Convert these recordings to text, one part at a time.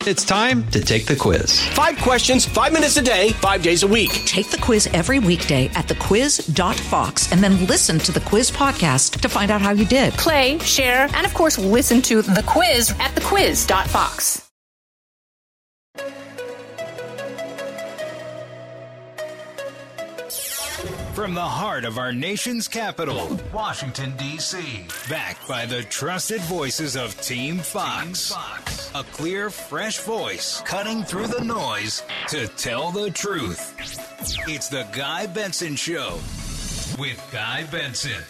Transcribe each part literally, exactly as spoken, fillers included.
It's time to take the quiz. Five questions, five minutes a day, five days a week. Take the quiz every weekday at the quiz dot fox and then listen to the quiz podcast to find out how you did. Play, share, and of course, listen to the quiz at the quiz dot fox. From the heart of our nation's capital, Washington, D C, backed by the trusted voices of Team Fox. Team Fox. A clear, fresh voice cutting through the noise to tell the truth. It's the Guy Benson Show with Guy Benson.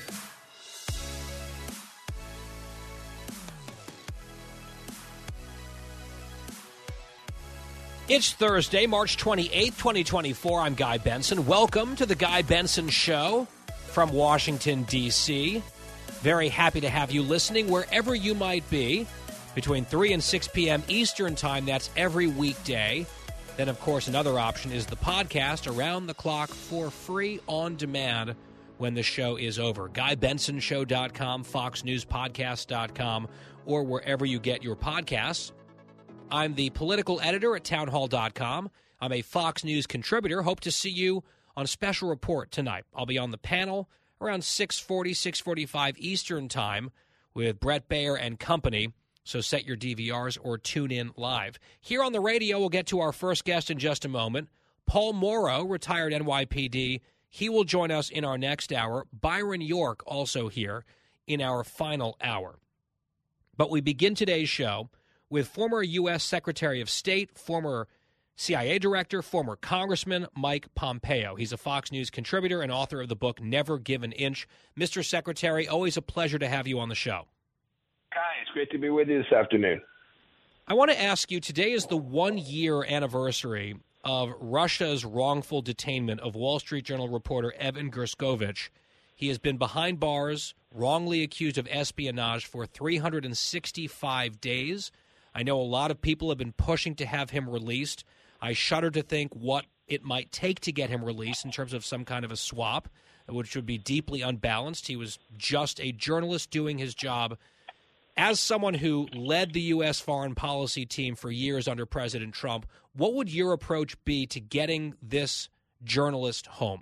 It's Thursday, March twenty-eighth, twenty twenty-four. I'm Guy Benson. Welcome to the Guy Benson Show from Washington, D C. Very happy to have you listening wherever you might be between three and six p.m. Eastern Time. That's every weekday. Then, of course, another option is the podcast around the clock for free on demand when the show is over. Guy Benson Show dot com, Fox News Podcast dot com, or wherever you get your podcasts. I'm the political editor at town hall dot com. I'm a Fox News contributor. Hope to see you on a special report tonight. I'll be on the panel around six forty, six forty-five Eastern Time with Brett Baer and company. So set your D V Rs or tune in live. Here on the radio, we'll get to our first guest in just a moment. Paul Mauro, retired N Y P D. He will join us in our next hour. Byron York also here in our final hour. But we begin today's show with former U S Secretary of State, former C I A Director, former Congressman Mike Pompeo. He's a Fox News contributor and author of the book Never Give an Inch. Mister Secretary, always a pleasure to have you on the show. Hi, it's great to be with you this afternoon. I want to ask you, today is the one-year anniversary of Russia's wrongful detainment of Wall Street Journal reporter Evan Gershkovich. He has been behind bars, wrongly accused of espionage for three hundred sixty-five days. I know a lot of people have been pushing to have him released. I shudder to think what it might take to get him released in terms of some kind of a swap, which would be deeply unbalanced. He was just a journalist doing his job. As someone who led the U S foreign policy team for years under President Trump, what would your approach be to getting this journalist home?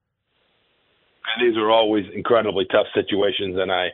These are always incredibly tough situations, and I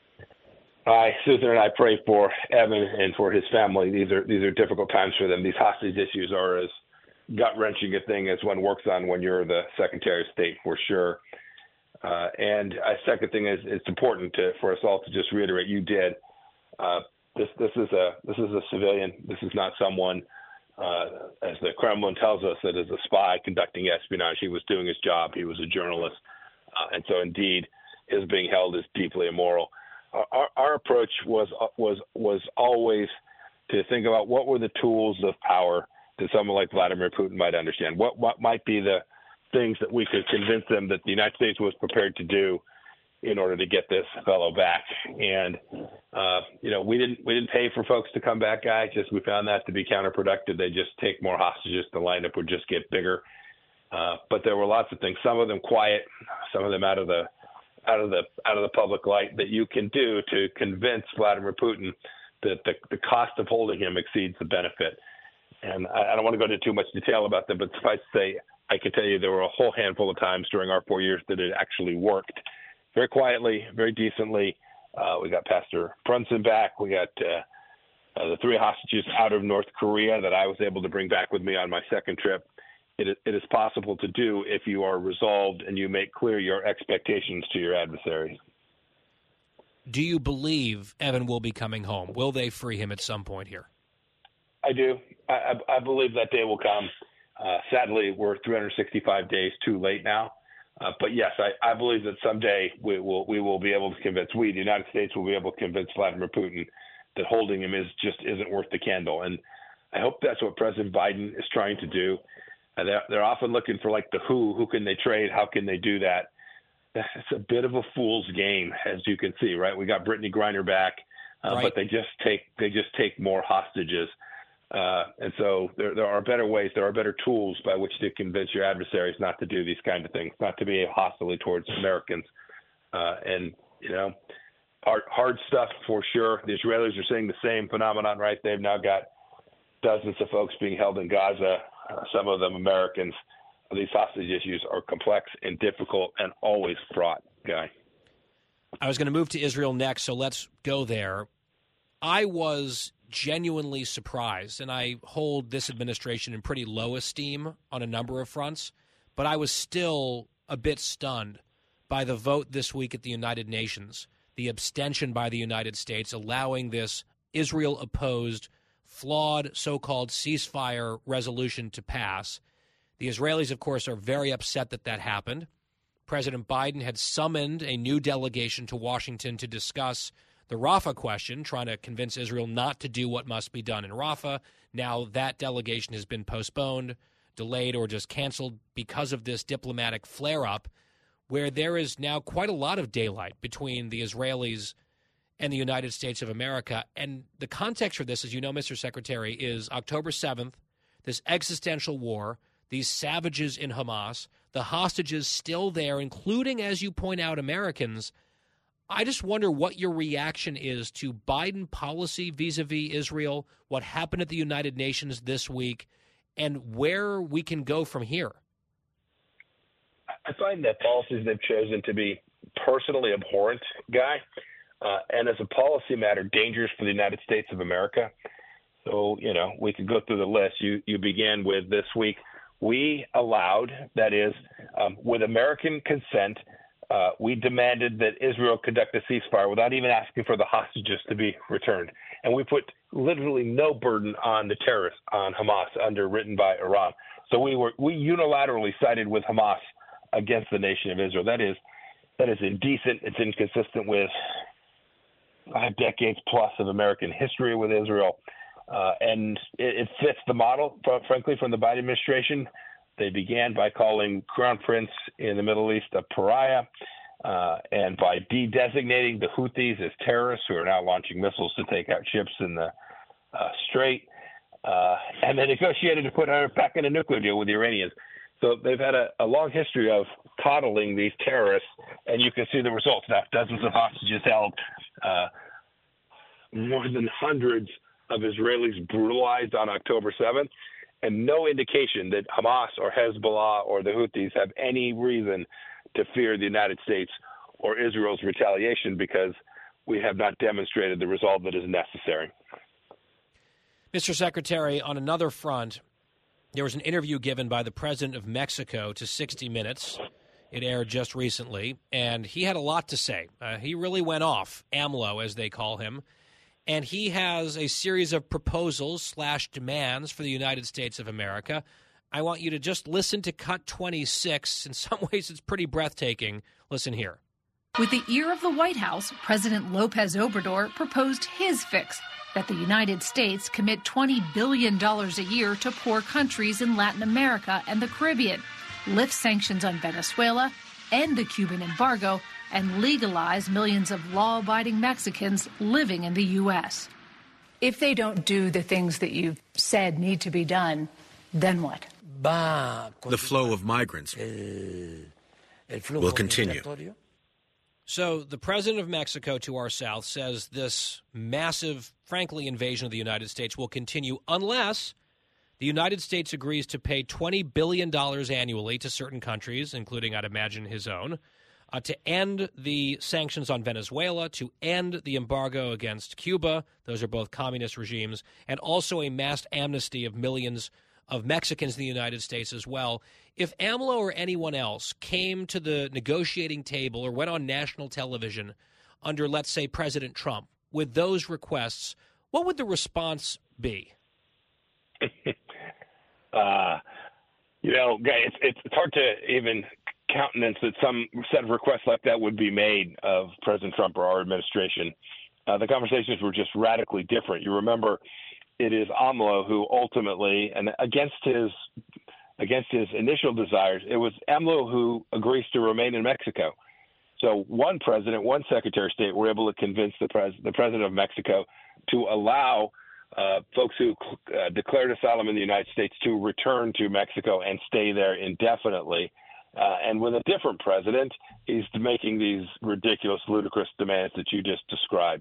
I, Susan and I pray for Evan and for his family. These are these are difficult times for them. These hostage issues are as gut-wrenching a thing as one works on when you're the Secretary of State, for sure. Uh, and a second thing is it's important to, for us all to just reiterate, you did. Uh, this this is a this is a civilian. This is not someone, uh, as the Kremlin tells us, that is a spy conducting espionage. He was doing his job. He was a journalist, uh, and so indeed, his being held is deeply immoral. Our, our approach was was was always to think about what were the tools of power that someone like Vladimir Putin might understand. What what might be the things that we could convince them that the United States was prepared to do in order to get this fellow back. And uh, you know, we didn't we didn't pay for folks to come back, guys. Just we found that to be counterproductive. They just take more hostages. The lineup would just get bigger. Uh, but there were lots of things. Some of them quiet. Some of them out of the out of the out of the public light that you can do to convince Vladimir Putin that the, the cost of holding him exceeds the benefit. And I, I don't want to go into too much detail about them, but suffice to say, I can tell you there were a whole handful of times during our four years that it actually worked very quietly, very decently. Uh, we got Pastor Brunson back. We got uh, uh, the three hostages out of North Korea that I was able to bring back with me on my second trip. It, it is possible to do if you are resolved and you make clear your expectations to your adversaries. Do you believe Evan will be coming home? Will they free him at some point here? I do. I, I, I believe that day will come. Uh, sadly, we're three hundred sixty-five days too late now. Uh, but yes, I, I believe that someday we will we will be able to convince, we, the United States, will be able to convince Vladimir Putin that holding him is just isn't worth the candle. And I hope that's what President Biden is trying to do. Uh, they're, they're often looking for like the who, who can they trade? How can they do that? It's a bit of a fool's game, as you can see, right? We got Brittany Griner back, uh, right. but they just take they just take more hostages. Uh, and so there, there are better ways, there are better tools by which to convince your adversaries not to do these kind of things, not to behave hostilely towards Americans. Uh, and, you know, hard, hard stuff for sure. The Israelis are seeing the same phenomenon, right? They've now got dozens of folks being held in Gaza, uh, some of them Americans. These hostage issues are complex and difficult and always fraught, Guy. I was going to move to Israel next, so let's go there. I was genuinely surprised, and I hold this administration in pretty low esteem on a number of fronts, but I was still a bit stunned by the vote this week at the United Nations, the abstention by the United States allowing this Israel-opposed, flawed so-called ceasefire resolution to pass. The Israelis, of course, are very upset that that happened. President Biden had summoned a new delegation to Washington to discuss the Rafah question, trying to convince Israel not to do what must be done in Rafah. Now that delegation has been postponed, delayed, or just canceled because of this diplomatic flare-up, where there is now quite a lot of daylight between the Israelis and the United States of America. And the context for this, as you know, Mister Secretary, is October seventh, this existential war, these savages in Hamas, the hostages still there, including, as you point out, Americans. I just wonder what your reaction is to Biden policy vis-a-vis Israel, what happened at the United Nations this week, and where we can go from here. I find that policies they've chosen to be personally abhorrent, Guy, uh, and as a policy matter, dangerous for the United States of America. So, you know, we could go through the list. You, you began with this week. We allowed, that is, um, with American consent, uh, we demanded that Israel conduct a ceasefire without even asking for the hostages to be returned. And we put literally no burden on the terrorists, on Hamas, underwritten by Iran. So we were we unilaterally sided with Hamas against the nation of Israel. That is that is indecent. It's inconsistent with five decades plus of American history with Israel. Uh, and it, it fits the model, frankly, from the Biden administration. They began by calling Crown Prince in the Middle East a pariah uh, and by de-designating the Houthis as terrorists who are now launching missiles to take out ships in the uh, Strait. Uh, and they negotiated to put her back in a nuclear deal with the Iranians. So they've had a, a long history of coddling these terrorists, and you can see the results. Now, dozens of hostages held, uh, more than hundreds of Israelis brutalized on October seventh, and no indication that Hamas or Hezbollah or the Houthis have any reason to fear the United States or Israel's retaliation because we have not demonstrated the resolve that is necessary. Mister Secretary, on another front, there was an interview given by the president of Mexico to sixty minutes. It aired just recently, and he had a lot to say. Uh, he really went off, AMLO, as they call him. And he has a series of proposals slash demands for the United States of America. I want you to just listen to cut twenty-six. In some ways, it's pretty breathtaking. Listen here. With the ear of the White House, President Lopez Obrador proposed his fix, that the United States commit twenty billion dollars a year to poor countries in Latin America and the Caribbean, lift sanctions on Venezuela, end the Cuban embargo, and legalize millions of law-abiding Mexicans living in the U S. If they don't do the things that you've said need to be done, then what? The flow of migrants will continue. So the president of Mexico to our south says this massive, frankly, invasion of the United States will continue unless the United States agrees to pay twenty billion dollars annually to certain countries, including, I'd imagine, his own, Uh, to end the sanctions on Venezuela, to end the embargo against Cuba. Those are both communist regimes, and also a mass amnesty of millions of Mexicans in the United States as well. If AMLO or anyone else came to the negotiating table or went on national television under, let's say, President Trump with those requests, what would the response be? uh, you know, it's, it's it's hard to even countenance that some set of requests like that would be made of President Trump or our administration. Uh, the conversations were just radically different. You remember, it is AMLO who ultimately, and against his against his initial desires, it was AMLO who agrees to remain in Mexico. So one president, one secretary of state were able to convince the, pres- the president of Mexico to allow uh, folks who uh, declared asylum in the United States to return to Mexico and stay there indefinitely. Uh, and with a different president, he's making these ridiculous, ludicrous demands that you just described.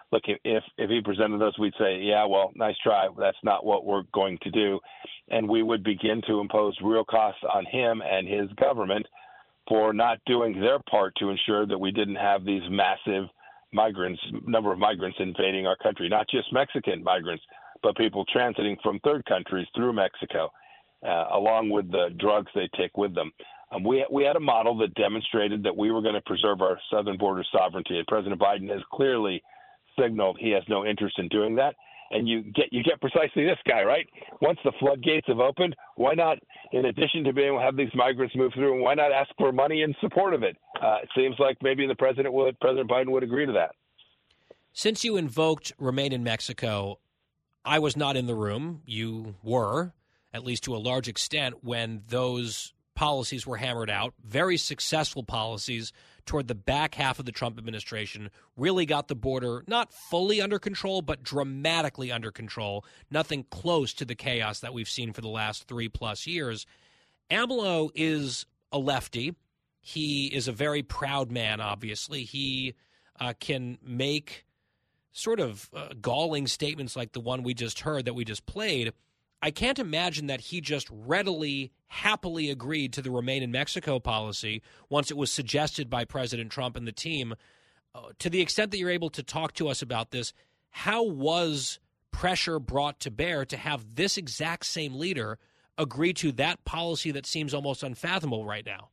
look, if if he presented us, we'd say, yeah, well, nice try. That's not what we're going to do. And we would begin to impose real costs on him and his government for not doing their part to ensure that we didn't have these massive migrants, number of migrants invading our country, not just Mexican migrants, but people transiting from third countries through Mexico, uh, along with the drugs they take with them. Um, we, we had a model that demonstrated that we were going to preserve our southern border sovereignty, and President Biden has clearly signaled he has no interest in doing that. And you get you get precisely this guy, right? Once the floodgates have opened, why not, in addition to being able to have these migrants move through, why not ask for money in support of it? Uh, it seems like maybe the president would, President Biden would agree to that. Since you invoked Remain in Mexico, I was not in the room. You were, at least to a large extent, when those policies were hammered out. Very successful policies toward the back half of the Trump administration, really got the border not fully under control, but dramatically under control. Nothing close to the chaos that we've seen for the last three plus years. AMLO is a lefty. He is a very proud man, obviously. He uh, can make sort of uh, galling statements like the one we just heard that we just played. I can't imagine that he just readily, happily agreed to the Remain in Mexico policy once it was suggested by President Trump and the team. Uh, to the extent that you're able to talk to us about this, how was pressure brought to bear to have this exact same leader agree to that policy that seems almost unfathomable right now?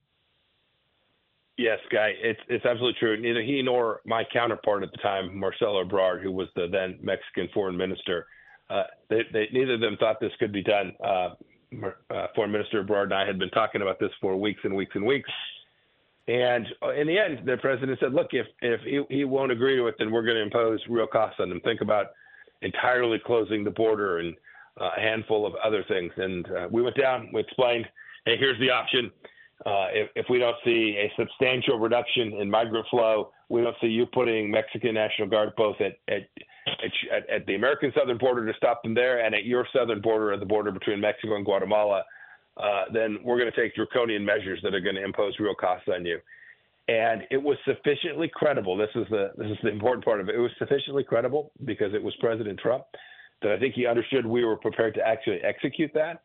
Yes, Guy, it's it's absolutely true. Neither he nor my counterpart at the time, Marcelo Ebrard, who was the then Mexican foreign minister, Uh, they, they, neither of them thought this could be done. Uh, uh, Foreign Minister Ebrard and I had been talking about this for weeks and weeks and weeks. And in the end, the president said, look, if, if he, he won't agree to it, then we're going to impose real costs on them. Think about entirely closing the border and uh, a handful of other things. And uh, we went down, we explained, hey, here's the option. Uh, if, if we don't see a substantial reduction in migrant flow, we don't see you putting Mexican National Guard both at, at At, at the American southern border to stop them there and at your southern border, at the border between Mexico and Guatemala, uh, then we're going to take draconian measures that are going to impose real costs on you. And it was sufficiently credible. This is the this is the important part of it. It was sufficiently credible because it was President Trump that I think he understood we were prepared to actually execute that.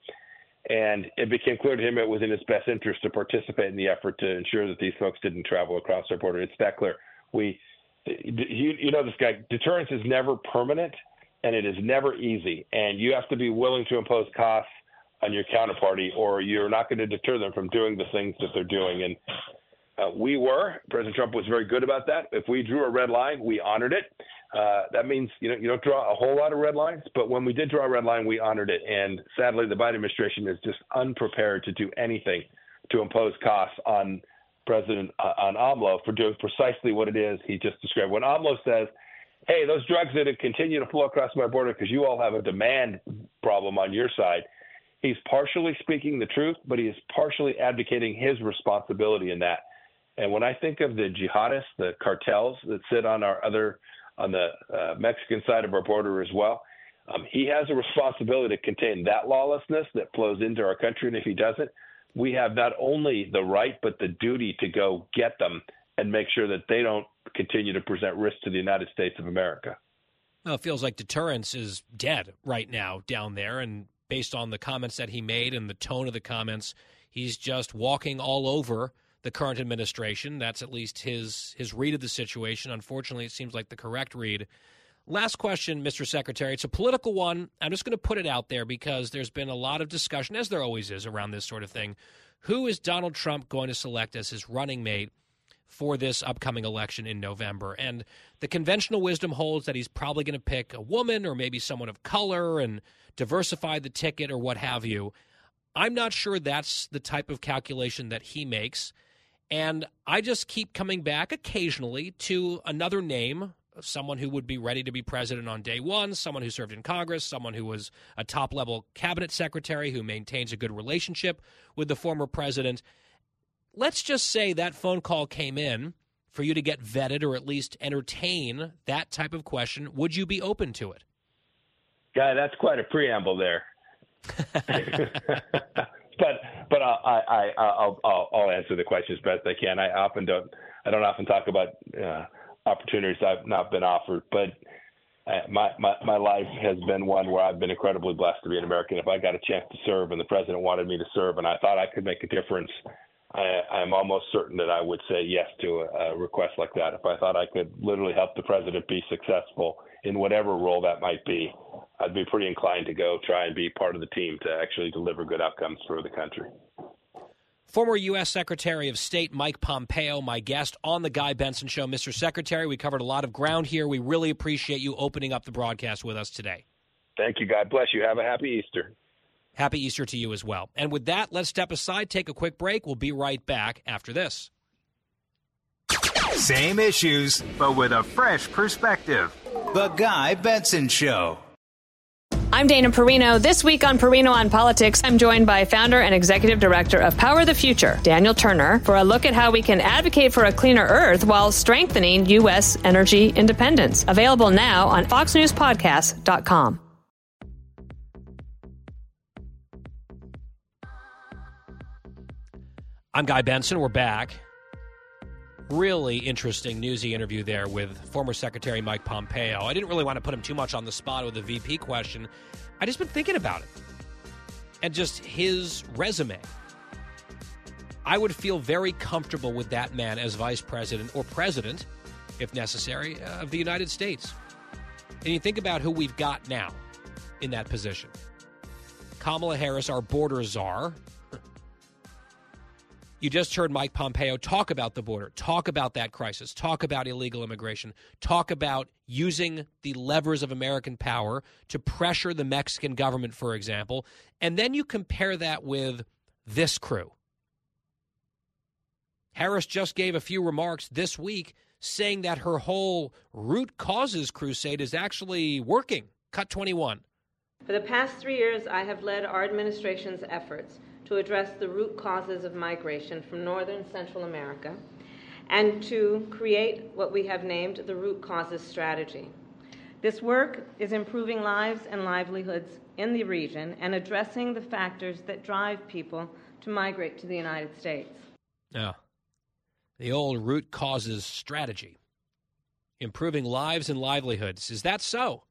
And it became clear to him it was in his best interest to participate in the effort to ensure that these folks didn't travel across our border. It's that clear. We You, you know this guy, deterrence is never permanent, and it is never easy. And you have to be willing to impose costs on your counterparty, or you're not going to deter them from doing the things that they're doing. And uh, we were. President Trump was very good about that. If we drew a red line, we honored it. Uh, that means you know you don't draw a whole lot of red lines, but when we did draw a red line, we honored it. And sadly, the Biden administration is just unprepared to do anything to impose costs on President uh, on AMLO for doing precisely what it is he just described. When AMLO says, hey, those drugs that continue to flow across my border because you all have a demand problem on your side, he's partially speaking the truth, but he is partially advocating his responsibility in that. And when I think of the jihadists, the cartels that sit on our other, on the uh, Mexican side of our border as well, um, he has a responsibility to contain that lawlessness that flows into our country. And if he doesn't, we have not only the right, but the duty to go get them and make sure that they don't continue to present risk to the United States of America. Well, it feels like deterrence is dead right now down there. And based on the comments that he made and the tone of the comments, he's just walking all over the current administration. That's at least his, his read of the situation. Unfortunately, it seems like the correct read. Last question, Mister Secretary. It's a political one. I'm just going to put it out there because there's been a lot of discussion, as there always is around this sort of thing. Who is Donald Trump going to select as his running mate for this upcoming election in November? And the conventional wisdom holds that he's probably going to pick a woman or maybe someone of color and diversify the ticket or what have you. I'm not sure that's the type of calculation that he makes. And I just keep coming back occasionally to another name, someone who would be ready to be president on day one, someone who served in Congress, someone who was a top-level cabinet secretary who maintains a good relationship with the former president. Let's just say that phone call came in for you to get vetted or at least entertain that type of question. Would you be open to it? Guy, that's quite a preamble there. but but I, I, I'll, I'll, I'll answer the question as best I can. I often don't I don't often talk about uh, opportunities I've not been offered. But Uh, my, my my life has been one where I've been incredibly blessed to be an American. If I got a chance to serve and the president wanted me to serve and I thought I could make a difference, I, I'm almost certain that I would say yes to a, a request like that. If I thought I could literally help the president be successful in whatever role that might be, I'd be pretty inclined to go try and be part of the team to actually deliver good outcomes for the country. Former U S. Secretary of State Mike Pompeo, my guest on the Guy Benson Show. Mister Secretary, we covered a lot of ground here. We really appreciate you opening up the broadcast with us today. Thank you. God bless you. Have a happy Easter. Happy Easter to you as well. And with that, let's step aside, take a quick break. We'll be right back after this. Same issues, but with a fresh perspective. The Guy Benson Show. I'm Dana Perino. This week on Perino on Politics, I'm joined by founder and executive director of Power the Future, Daniel Turner, for a look at how we can advocate for a cleaner Earth while strengthening U S energy independence. Available now on fox news podcast dot com. I'm Guy Benson. We're back. Really interesting, newsy interview there with former Secretary Mike Pompeo. I didn't really want to put him too much on the spot with a V P question. I just been thinking about it. And just his resume. I would feel very comfortable with that man as vice president or president, if necessary, of the United States. And you think about who we've got now in that position. Kamala Harris, our border czar. You just heard Mike Pompeo talk about the border, talk about that crisis, talk about illegal immigration, talk about using the levers of American power to pressure the Mexican government, for example. And then you compare that with this crew. Harris just gave a few remarks this week saying that her whole root causes crusade is actually working. Cut twenty-one. For the past three years, I have led our administration's efforts to address the root causes of migration from Northern and Central America and to create what we have named the Root Causes Strategy. This work is improving lives and livelihoods in the region and addressing the factors that drive people to migrate to the United States. Yeah. The old Root Causes Strategy. Improving lives and livelihoods. Is that so?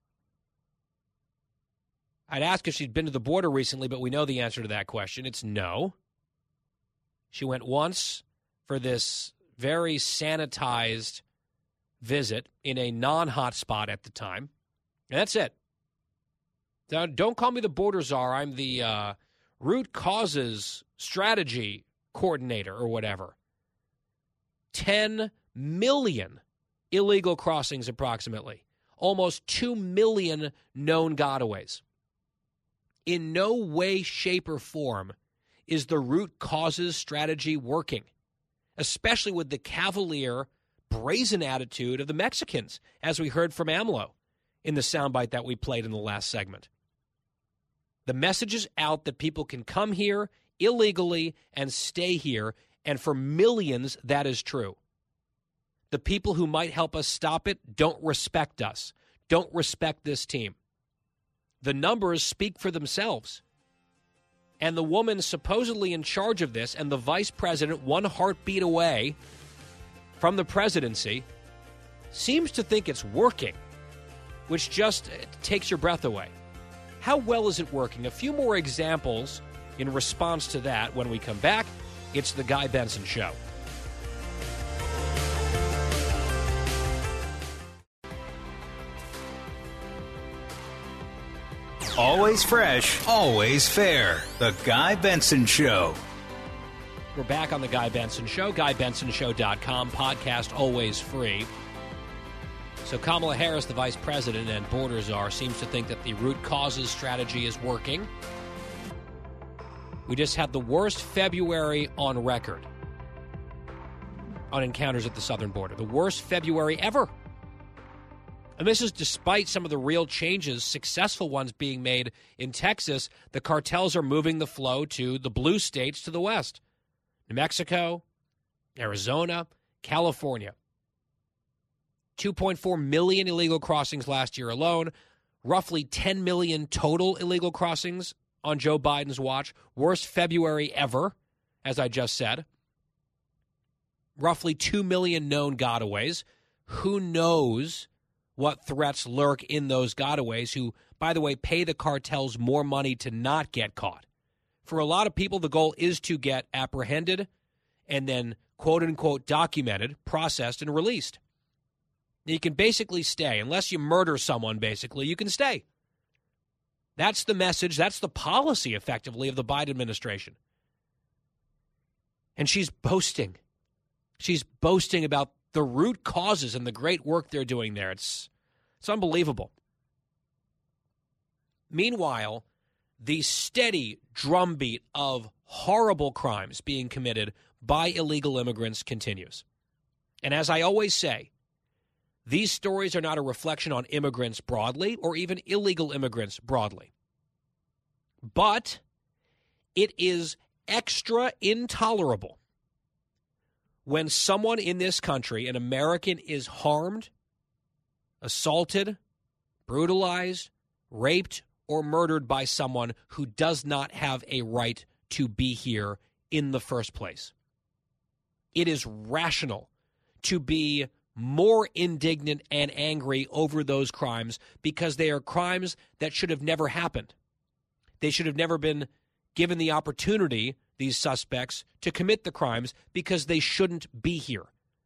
I'd ask if she'd been to the border recently, but we know the answer to that question. It's no. She went once for this very sanitized visit in a non-hot spot at the time. And that's it. Now, don't call me the border czar. I'm the uh, root causes strategy coordinator or whatever. ten million illegal crossings approximately. Almost two million known gotaways. In no way, shape, or form is the root causes strategy working, especially with the cavalier, brazen attitude of the Mexicans, as we heard from AMLO in the soundbite that we played in the last segment. The message is out that people can come here illegally and stay here, and for millions, that is true. The people who might help us stop it don't respect us, don't respect this team. The numbers speak for themselves. And the woman supposedly in charge of this and the vice president, one heartbeat away from the presidency, seems to think it's working, which just takes your breath away. How well is it working? A few more examples in response to that when we come back. It's the Guy Benson Show. Always fresh, always fair. The Guy Benson Show. We're back on the Guy Benson Show, guy benson show dot com, podcast always free. So Kamala Harris, the vice president and border czar, seems to think that the root causes strategy is working. We just had the worst February on record on encounters at the southern border. The worst February ever. And this is despite some of the real changes, successful ones being made in Texas. The cartels are moving the flow to the blue states to the west. New Mexico, Arizona, California. two point four million illegal crossings last year alone. Roughly ten million total illegal crossings on Joe Biden's watch. Worst February ever, as I just said. Roughly two million known gotaways. Who knows what threats lurk in those gotaways who, by the way, pay the cartels more money to not get caught. For a lot of people, the goal is to get apprehended and then, quote-unquote, documented, processed, and released. You can basically stay. Unless you murder someone, basically, you can stay. That's the message. That's the policy, effectively, of the Biden administration. And she's boasting. She's boasting about the root causes and the great work they're doing there. It's, it's unbelievable. Meanwhile, the steady drumbeat of horrible crimes being committed by illegal immigrants continues. And as I always say, these stories are not a reflection on immigrants broadly or even illegal immigrants broadly. But it is extra intolerable when someone in this country, an American, is harmed, assaulted, brutalized, raped, or murdered by someone who does not have a right to be here in the first place. It is rational to be more indignant and angry over those crimes because they are crimes that should have never happened. They should have never been given the opportunity, these suspects, to commit the crimes because they shouldn't be here.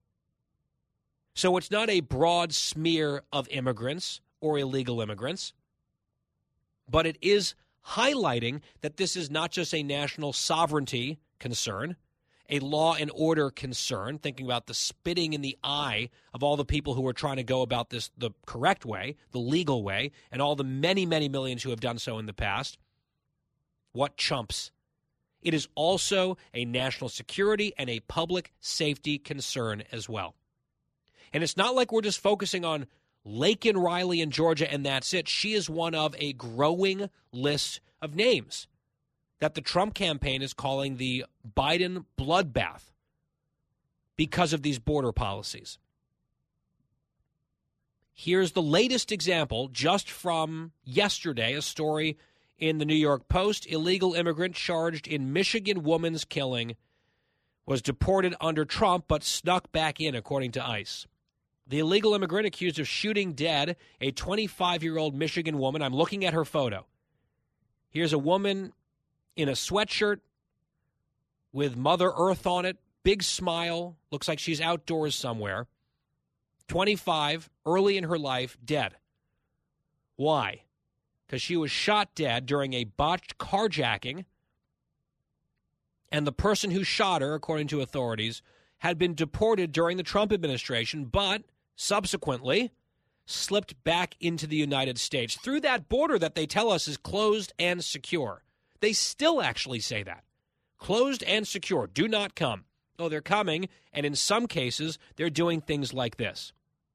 So it's not a broad smear of immigrants or illegal immigrants, but it is highlighting that this is not just a national sovereignty concern, a law and order concern, thinking about the spitting in the eye of all the people who are trying to go about this the correct way, the legal way, and all the many, many millions who have done so in the past. What chumps. It is also a national security and a public safety concern as well. And it's not like we're just focusing on Laken Riley in Georgia and that's it. She is one of a growing list of names that the Trump campaign is calling the Biden bloodbath because of these border policies. Here's the latest example just from yesterday, a story in the New York Post. Illegal immigrant charged in Michigan woman's killing was deported under Trump but snuck back in, according to ICE. The illegal immigrant accused of shooting dead a twenty-five-year-old Michigan woman. I'm looking at her photo. Here's a woman in a sweatshirt with Mother Earth on it, big smile, looks like she's outdoors somewhere. twenty-five, early in her life, dead. Why? Because she was shot dead during a botched carjacking, and the person who shot her, according to authorities, had been deported during the Trump administration, but subsequently slipped back into the United States through that border that they tell us is closed and secure. They still actually say that. Closed and secure. Do not come. Oh, they're coming, and in some cases, they're doing things like this.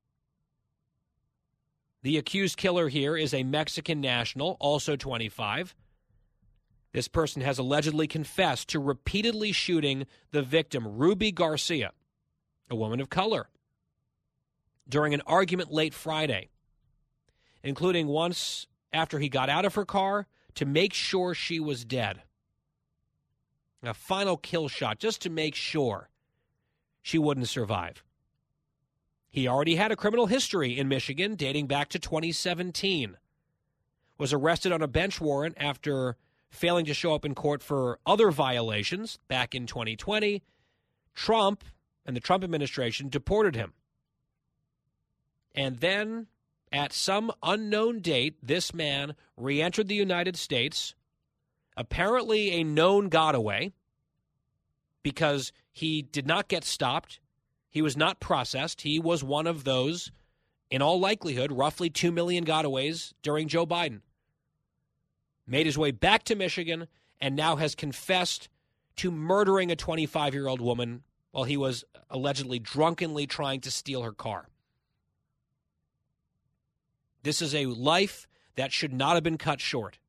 The accused killer here is a Mexican national, also twenty-five. This person has allegedly confessed to repeatedly shooting the victim, Ruby Garcia, a woman of color, during an argument late Friday, including once after he got out of her car to make sure she was dead. A final kill shot just to make sure she wouldn't survive. He already had a criminal history in Michigan dating back to twenty seventeen. Was arrested on a bench warrant after failing to show up in court for other violations back in twenty twenty. Trump and the Trump administration deported him. And then, at some unknown date, this man re-entered the United States, apparently a known gotaway, because he did not get stopped. He was not processed. He was one of those, in all likelihood, roughly two million gotaways during Joe Biden. Made his way back to Michigan and now has confessed to murdering a twenty-five-year-old woman while he was allegedly drunkenly trying to steal her car. This is a life that should not have been cut short.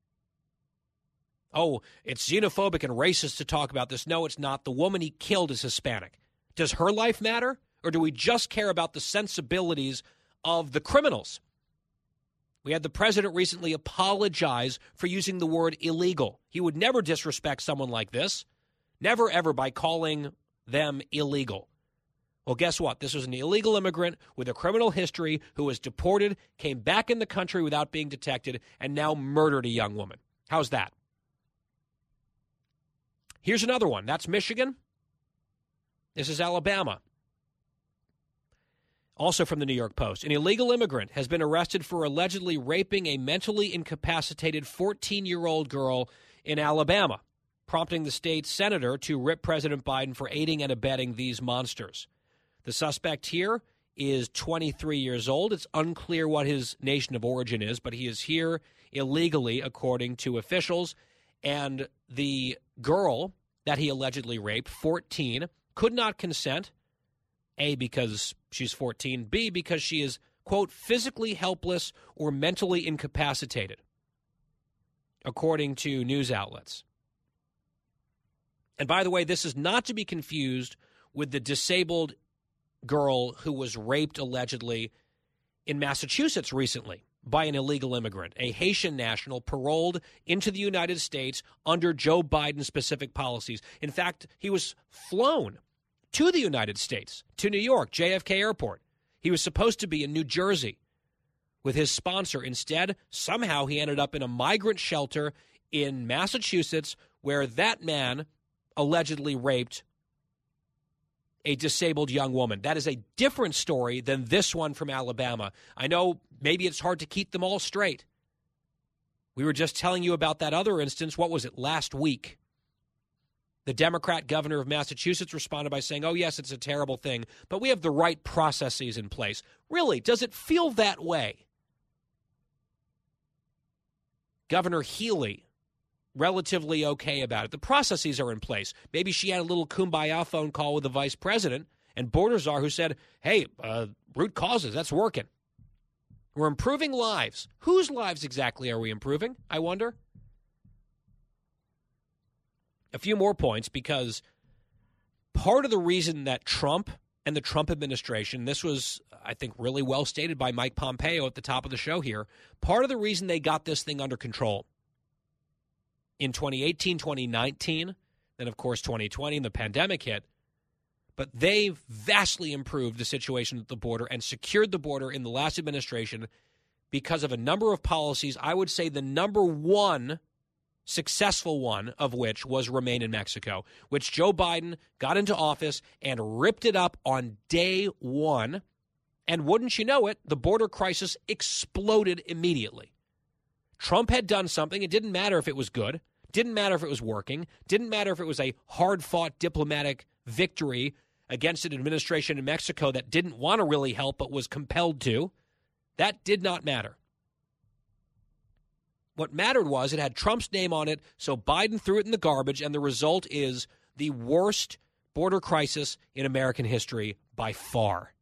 Oh, it's xenophobic and racist to talk about this. No, it's not. The woman he killed is Hispanic. Does her life matter? Or do we just care about the sensibilities of the criminals? We had the president recently apologize for using the word illegal. He would never disrespect someone like this. Never, ever by calling them illegal. Well, guess what? This was an illegal immigrant with a criminal history who was deported, came back in the country without being detected, and now murdered a young woman. How's that? Here's another one. That's Michigan. This is Alabama. Also from the New York Post. An illegal immigrant has been arrested for allegedly raping a mentally incapacitated fourteen-year-old girl in Alabama, prompting the state's senator to rip President Biden for aiding and abetting these monsters. The suspect here is twenty-three years old. It's unclear what his nation of origin is, but he is here illegally, according to officials. And the girl that he allegedly raped, fourteen, could not consent, A, because she's fourteen, B, because she is, quote, physically helpless or mentally incapacitated, according to news outlets. And by the way, this is not to be confused with the disabled girl who was raped allegedly in Massachusetts recently by an illegal immigrant, a Haitian national paroled into the United States under Joe Biden's specific policies. In fact, he was flown to the United States, to New York, J F K Airport. He was supposed to be in New Jersey with his sponsor. Instead, somehow he ended up in a migrant shelter in Massachusetts where that man allegedly raped a disabled young woman. That is a different story than this one from Alabama. I know maybe it's hard to keep them all straight. We were just telling you about that other instance. What was it, last week? The Democrat governor of Massachusetts responded by saying, oh, yes, it's a terrible thing, but we have the right processes in place. Really, does it feel that way? Governor Healy, relatively okay about it. The processes are in place. Maybe she had a little kumbaya phone call with the vice president and border czar who said, hey, uh, root causes, that's working. We're improving lives. Whose lives exactly are we improving, I wonder? A few more points, because part of the reason that Trump and the Trump administration, this was, I think, really well stated by Mike Pompeo at the top of the show here, part of the reason they got this thing under control in twenty eighteen, twenty nineteen, then, of course, twenty twenty, and the pandemic hit. But they vastly improved the situation at the border and secured the border in the last administration because of a number of policies. I would say the number one successful one of which was Remain in Mexico, which Joe Biden got into office and ripped it up on day one. And wouldn't you know it, the border crisis exploded immediately. Trump had done something. It didn't matter if it was good. Didn't matter if it was working. Didn't matter if it was a hard-fought diplomatic victory against an administration in Mexico that didn't want to really help but was compelled to. That did not matter. What mattered was it had Trump's name on it, so Biden threw it in the garbage, and the result is the worst border crisis in American history by far.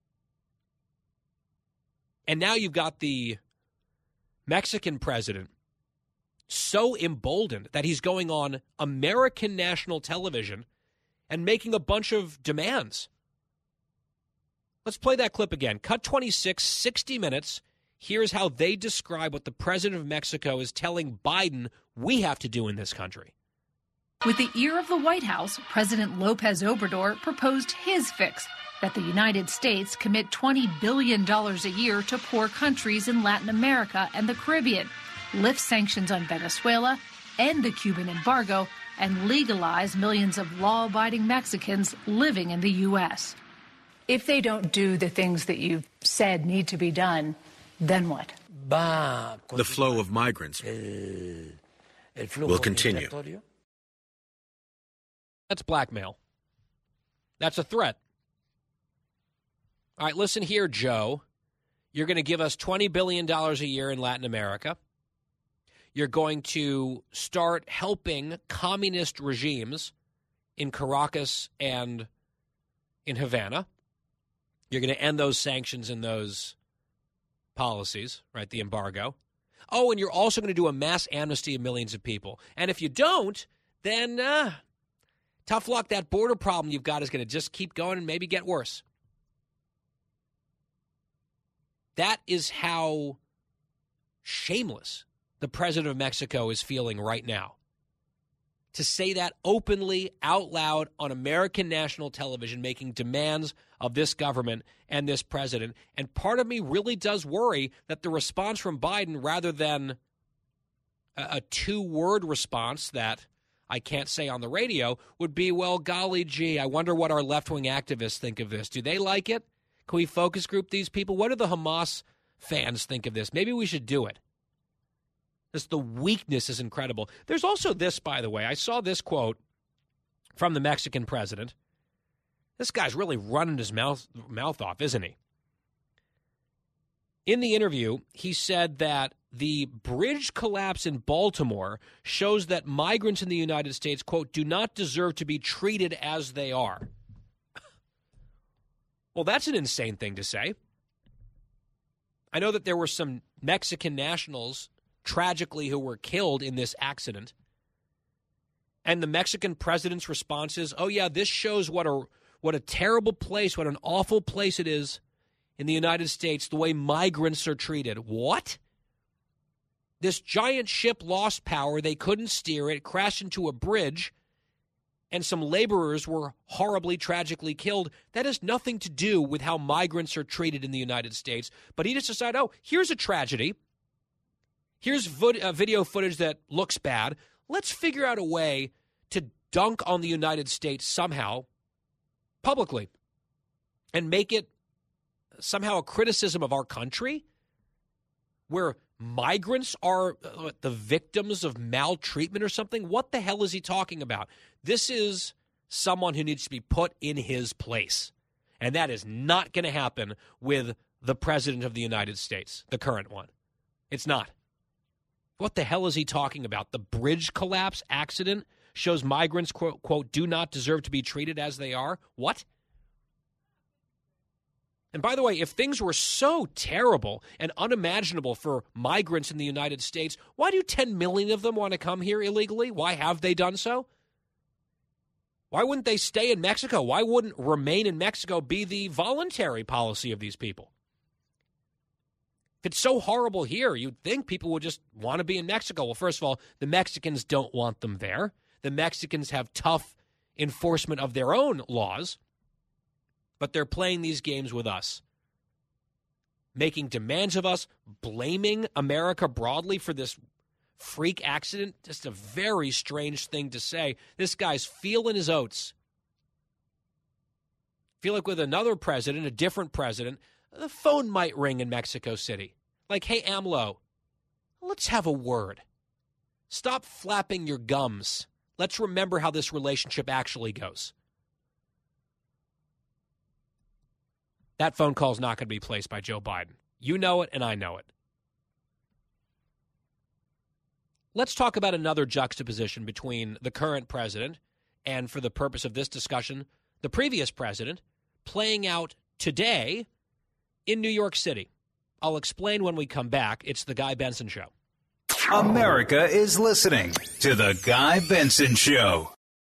And now you've got the Mexican president so emboldened that he's going on American national television and making a bunch of demands. Let's play that clip again. Cut twenty-six, sixty minutes. Here's how they describe what the president of Mexico is telling Biden we have to do in this country. With the ear of the White House, President Lopez Obrador proposed his fix, that the United States commit twenty billion dollars a year to poor countries in Latin America and the Caribbean, lift sanctions on Venezuela, end the Cuban embargo, and legalize millions of law-abiding Mexicans living in the U S. If they don't do the things that you've said need to be done, then what? The flow of migrants will continue. That's blackmail. That's a threat. All right, listen here, Joe. You're going to give us twenty billion dollars a year in Latin America. You're going to start helping communist regimes in Caracas and in Havana. You're going to end those sanctions and those policies, right, the embargo. Oh, and you're also going to do a mass amnesty of millions of people. And if you don't, then uh, tough luck. That border problem you've got is going to just keep going and maybe get worse. That is how shameless the president of Mexico is feeling right now. to say that openly out loud on American national television, making demands of this government and this president. And part of me really does worry that the response from Biden, rather than a, a two-word response that I can't say on the radio, would be, well, golly gee, I wonder what our left-wing activists think of this. Do they like it? Can we focus group these people? What do the Hamas fans think of this? Maybe we should do it. Just the weakness is incredible. There's also this, by the way. I saw this quote from the Mexican president. This guy's really running his mouth, mouth off, isn't he? In the interview, he said that the bridge collapse in Baltimore shows that migrants in the United States, quote, do not deserve to be treated as they are. Well, that's an insane thing to say. I know that there were some Mexican nationals, tragically, who were killed in this accident. And the Mexican president's response is, oh, yeah, this shows what a what a terrible place, what an awful place it is in the United States, the way migrants are treated. What? This giant ship lost power. They couldn't steer it, crashed into a bridge, and some laborers were horribly, tragically killed. That has nothing to do with how migrants are treated in the United States. But he just decided, oh, here's a tragedy. Here's vid- uh, video footage that looks bad. Let's figure out a way to dunk on the United States somehow, publicly, and make it somehow a criticism of our country, where migrants are uh, the victims of maltreatment or something. What the hell is he talking about? This is someone who needs to be put in his place. And that is not going to happen with the president of the United States, the current one. It's not. What the hell is he talking about? The bridge collapse accident shows migrants, quote, quote, do not deserve to be treated as they are? What? And by the way, if things were so terrible and unimaginable for migrants in the United States, why do ten million of them want to come here illegally? Why have they done so? Why wouldn't they stay in Mexico? Why wouldn't remain in Mexico be the voluntary policy of these people? If it's so horrible here, you'd think people would just want to be in Mexico. Well, first of all, the Mexicans don't want them there. The Mexicans have tough enforcement of their own laws, but they're playing these games with us, making demands of us, blaming America broadly for this freak accident. Just a very strange thing to say. This guy's feeling his oats. Feel like with another president, a different president, the phone might ring in Mexico City. Like, hey, AMLO, let's have a word. Stop flapping your gums. Let's remember how this relationship actually goes. That phone call is not going to be placed by Joe Biden. You know it, and I know it. Let's talk about another juxtaposition between the current president and, for the purpose of this discussion, the previous president playing out today in New York City. I'll explain when we come back. It's The Guy Benson Show. America is listening to The Guy Benson Show.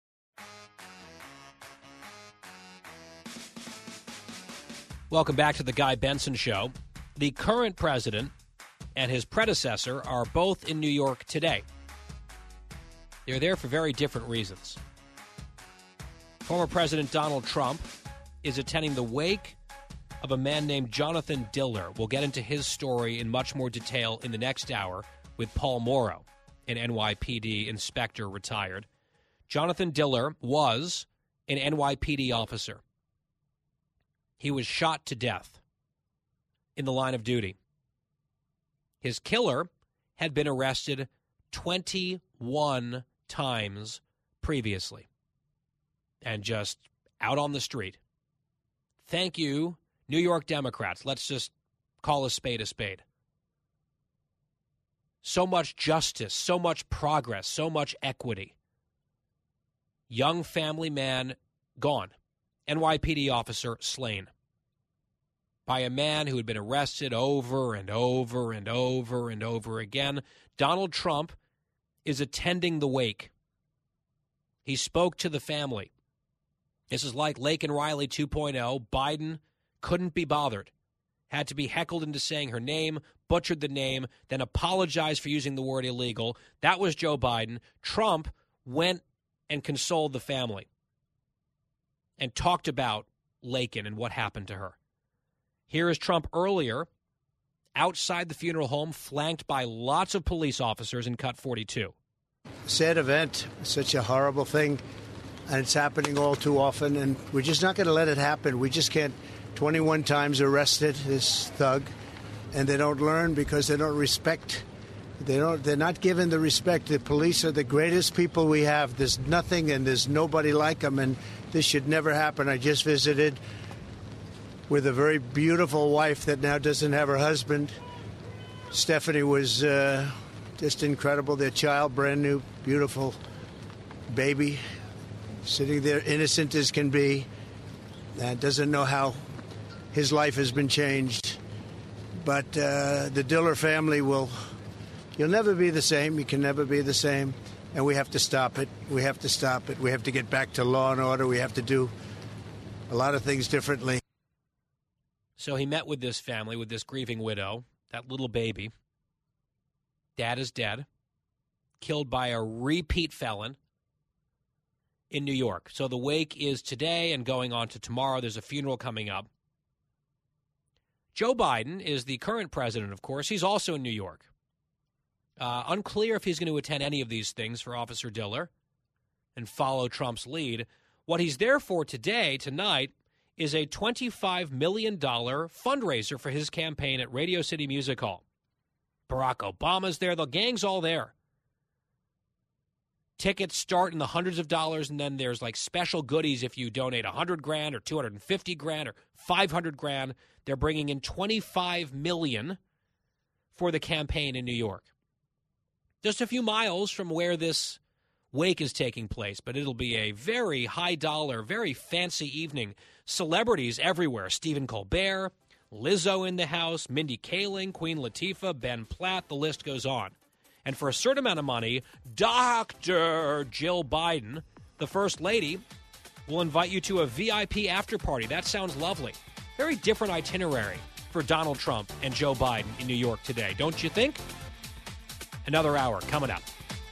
Welcome back to The Guy Benson Show. The current president and his predecessor are both in New York today. They're there for very different reasons. Former President Donald Trump is attending the wake of a man named Jonathan Diller. We'll get into his story in much more detail in the next hour with Paul Morrow, an N Y P D inspector retired. Jonathan Diller was an N Y P D officer. He was shot to death in the line of duty. His killer had been arrested twenty-one times previously and just out on the street. Thank you, New York Democrats. Let's just call a spade a spade. So much justice, so much progress, so much equity. Young family man gone. N Y P D officer slain by a man who had been arrested over and over and over and over again. Donald Trump is attending the wake. He spoke to the family. This is like Laken Riley two point oh. Biden couldn't be bothered. Had to be heckled into saying her name, butchered the name, then apologized for using the word illegal. That was Joe Biden. Trump went and consoled the family and talked about Laken and what happened to her. Here is Trump earlier outside the funeral home, flanked by lots of police officers in cut forty-two. Sad event, such a horrible thing, and it's happening all too often, and we're just not going to let it happen. We just can't. twenty-one times arrested, this thug, and they don't learn because they don't respect. They don't. They're not given the respect. The police are the greatest people we have. There's nothing, and there's nobody like them, and this should never happen. I just visited with a very beautiful wife that now doesn't have her husband. Stephanie was uh, just incredible. Their child, brand new, beautiful baby, sitting there innocent as can be, and doesn't know how his life has been changed. But uh, the Diller family will, you'll never be the same. You can never be the same. And we have to stop it. We have to stop it. We have to get back to law and order. We have to do a lot of things differently. So he met with this family, with this grieving widow, that little baby. Dad is dead, killed by a repeat felon in New York. So the wake is today and going on to tomorrow. There's a funeral coming up. Joe Biden is the current president, of course. He's also in New York. Uh, unclear if he's going to attend any of these things for Officer Diller and follow Trump's lead. What he's there for today, tonight, is a twenty-five million dollars fundraiser for his campaign at Radio City Music Hall. Barack Obama's there. The gang's all there. Tickets start in the hundreds of dollars, and then there's like special goodies if you donate one hundred grand or two hundred fifty grand or five hundred grand. They're bringing in twenty-five million dollars for the campaign in New York. Just a few miles from where this wake is taking place, but it'll be a very high-dollar, very fancy evening. Celebrities everywhere. Stephen Colbert, Lizzo in the house, Mindy Kaling, Queen Latifah, Ben Platt, the list goes on. And for a certain amount of money, Doctor Jill Biden, the First Lady, will invite you to a V I P after party. That sounds lovely. Very different itinerary for Donald Trump and Joe Biden in New York today, don't you think? Another hour coming up.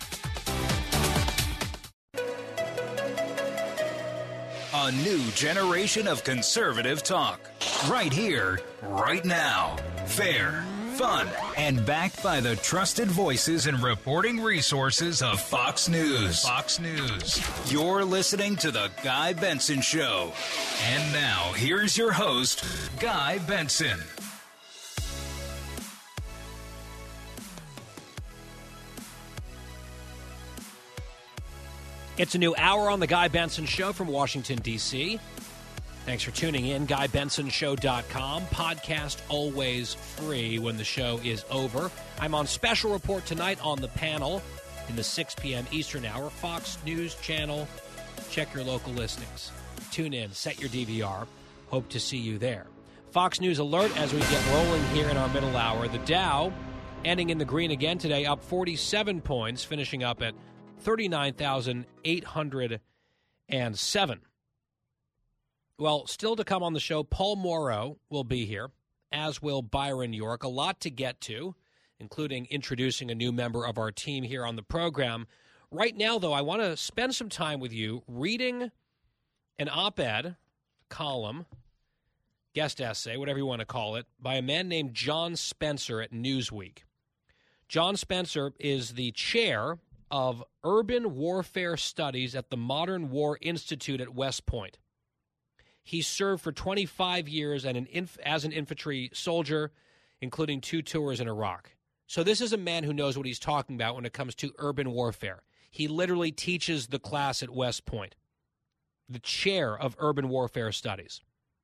A new generation of conservative talk. Right here, right now. Fair, fun, and backed by the trusted voices and reporting resources of Fox News. Fox News. You're listening to The Guy Benson Show. And now, here's your host, Guy Benson. It's a new hour on The Guy Benson Show from Washington, D C Thanks for tuning in. Guy Benson Show dot com. Podcast always free when the show is over. I'm on special report tonight on the panel in the six p.m. Eastern hour. Fox News Channel. Check your local listings. Tune in. Set your D V R. Hope to see you there. Fox News alert as we get rolling here in our middle hour. The Dow ending in the green again today, up forty-seven points, finishing up at thirty-nine thousand eight hundred seven. Well, still to come on the show, Paul Morrow will be here, as will Byron York. A lot to get to, including introducing a new member of our team here on the program. Right now, though, I want to spend some time with you reading an op-ed, column, guest essay, whatever you want to call it, by a man named John Spencer at Newsweek. John Spencer is the chair of Urban Warfare Studies at the Modern War Institute at West Point. He served for twenty-five years as an, inf- as an infantry soldier, including two tours in Iraq. So this is a man who knows what he's talking about when it comes to urban warfare. He literally teaches the class at West Point, the chair of Urban Warfare Studies.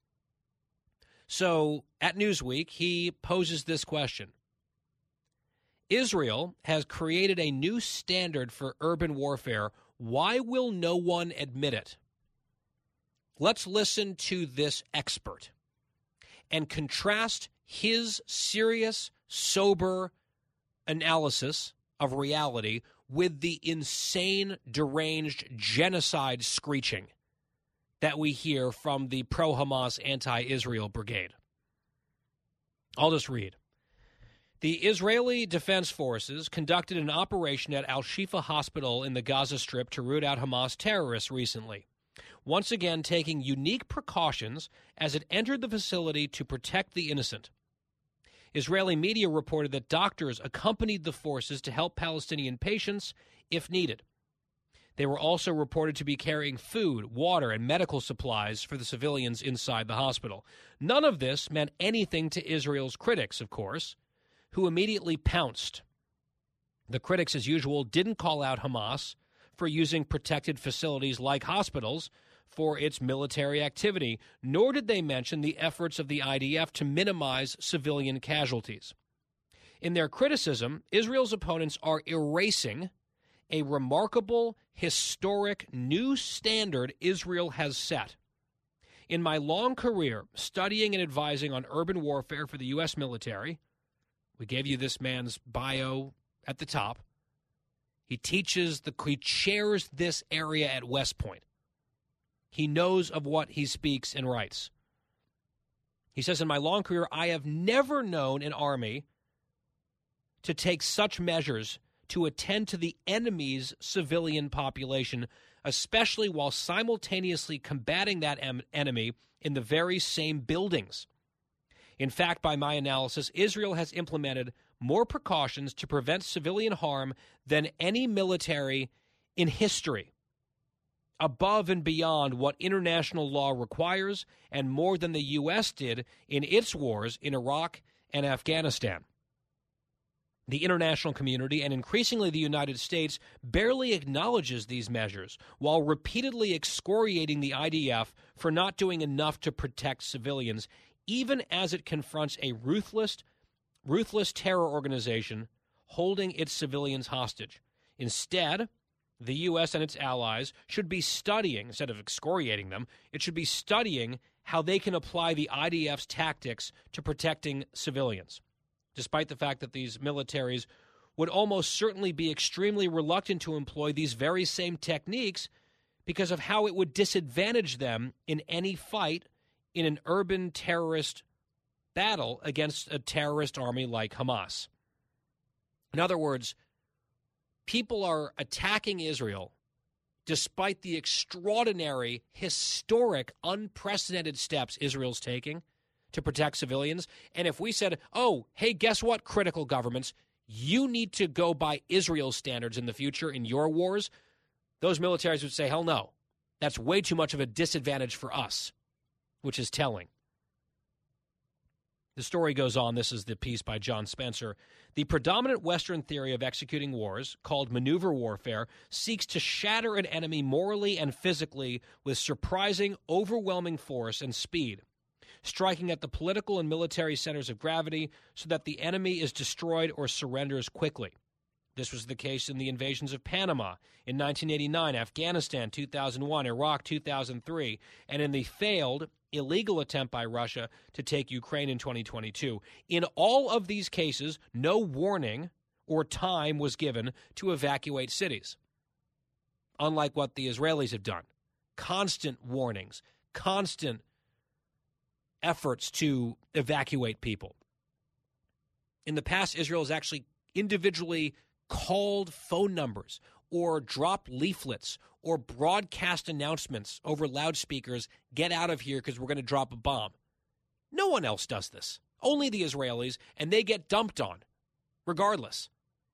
So at Newsweek, he poses this question. Israel has created a new standard for urban warfare. Why will no one admit it? Let's listen to this expert and contrast his serious, sober analysis of reality with the insane, deranged genocide screeching that we hear from the pro-Hamas, anti-Israel brigade. I'll just read. The Israeli Defense Forces conducted an operation at Al-Shifa Hospital in the Gaza Strip to root out Hamas terrorists recently, once again taking unique precautions as it entered the facility to protect the innocent. Israeli media reported that doctors accompanied the forces to help Palestinian patients if needed. They were also reported to be carrying food, water, and medical supplies for the civilians inside the hospital. None of this meant anything to Israel's critics, of course, who immediately pounced. The critics, as usual, didn't call out Hamas for using protected facilities like hospitals for its military activity, nor did they mention the efforts of the I D F to minimize civilian casualties. In their criticism, Israel's opponents are erasing a remarkable, historic new standard Israel has set. In my long career studying and advising on urban warfare for the U S military, we gave you this man's bio at the top. He teaches, the, he chairs this area at West Point. He knows of what he speaks and writes. He says, in my long career, I have never known an army to take such measures to attend to the enemy's civilian population, especially while simultaneously combating that em- enemy in the very same buildings. In fact, by my analysis, Israel has implemented more precautions to prevent civilian harm than any military in history, above and beyond what international law requires, and more than the U S did in its wars in Iraq and Afghanistan. The international community, and increasingly the United States, barely acknowledges these measures, while repeatedly excoriating the I D F for not doing enough to protect civilians, even as it confronts a ruthless, ruthless terror organization holding its civilians hostage. Instead, the U S and its allies should be studying, instead of excoriating them, it should be studying how they can apply the I D F's tactics to protecting civilians, despite the fact that these militaries would almost certainly be extremely reluctant to employ these very same techniques because of how it would disadvantage them in any fight in an urban terrorist battle against a terrorist army like Hamas. In other words, people are attacking Israel despite the extraordinary, historic, unprecedented steps Israel's taking to protect civilians. And if we said, oh, hey, guess what, critical governments, you need to go by Israel's standards in the future in your wars, those militaries would say, hell no, that's way too much of a disadvantage for us, which is telling. The story goes on. This is the piece by John Spencer. The predominant Western theory of executing wars, called maneuver warfare, seeks to shatter an enemy morally and physically with surprising, overwhelming force and speed, striking at the political and military centers of gravity so that the enemy is destroyed or surrenders quickly. This was the case in the invasions of Panama in nineteen eighty-nine, Afghanistan two thousand one, Iraq two thousand three, and in the failed illegal attempt by Russia to take Ukraine in twenty twenty-two. In all of these cases, no warning or time was given to evacuate cities, unlike what the Israelis have done. Constant warnings, constant efforts to evacuate people. In the past, Israel has actually individually called phone numbers or dropped leaflets or broadcast announcements over loudspeakers, get out of here because we're going to drop a bomb. No one else does this. Only the Israelis, and they get dumped on, regardless.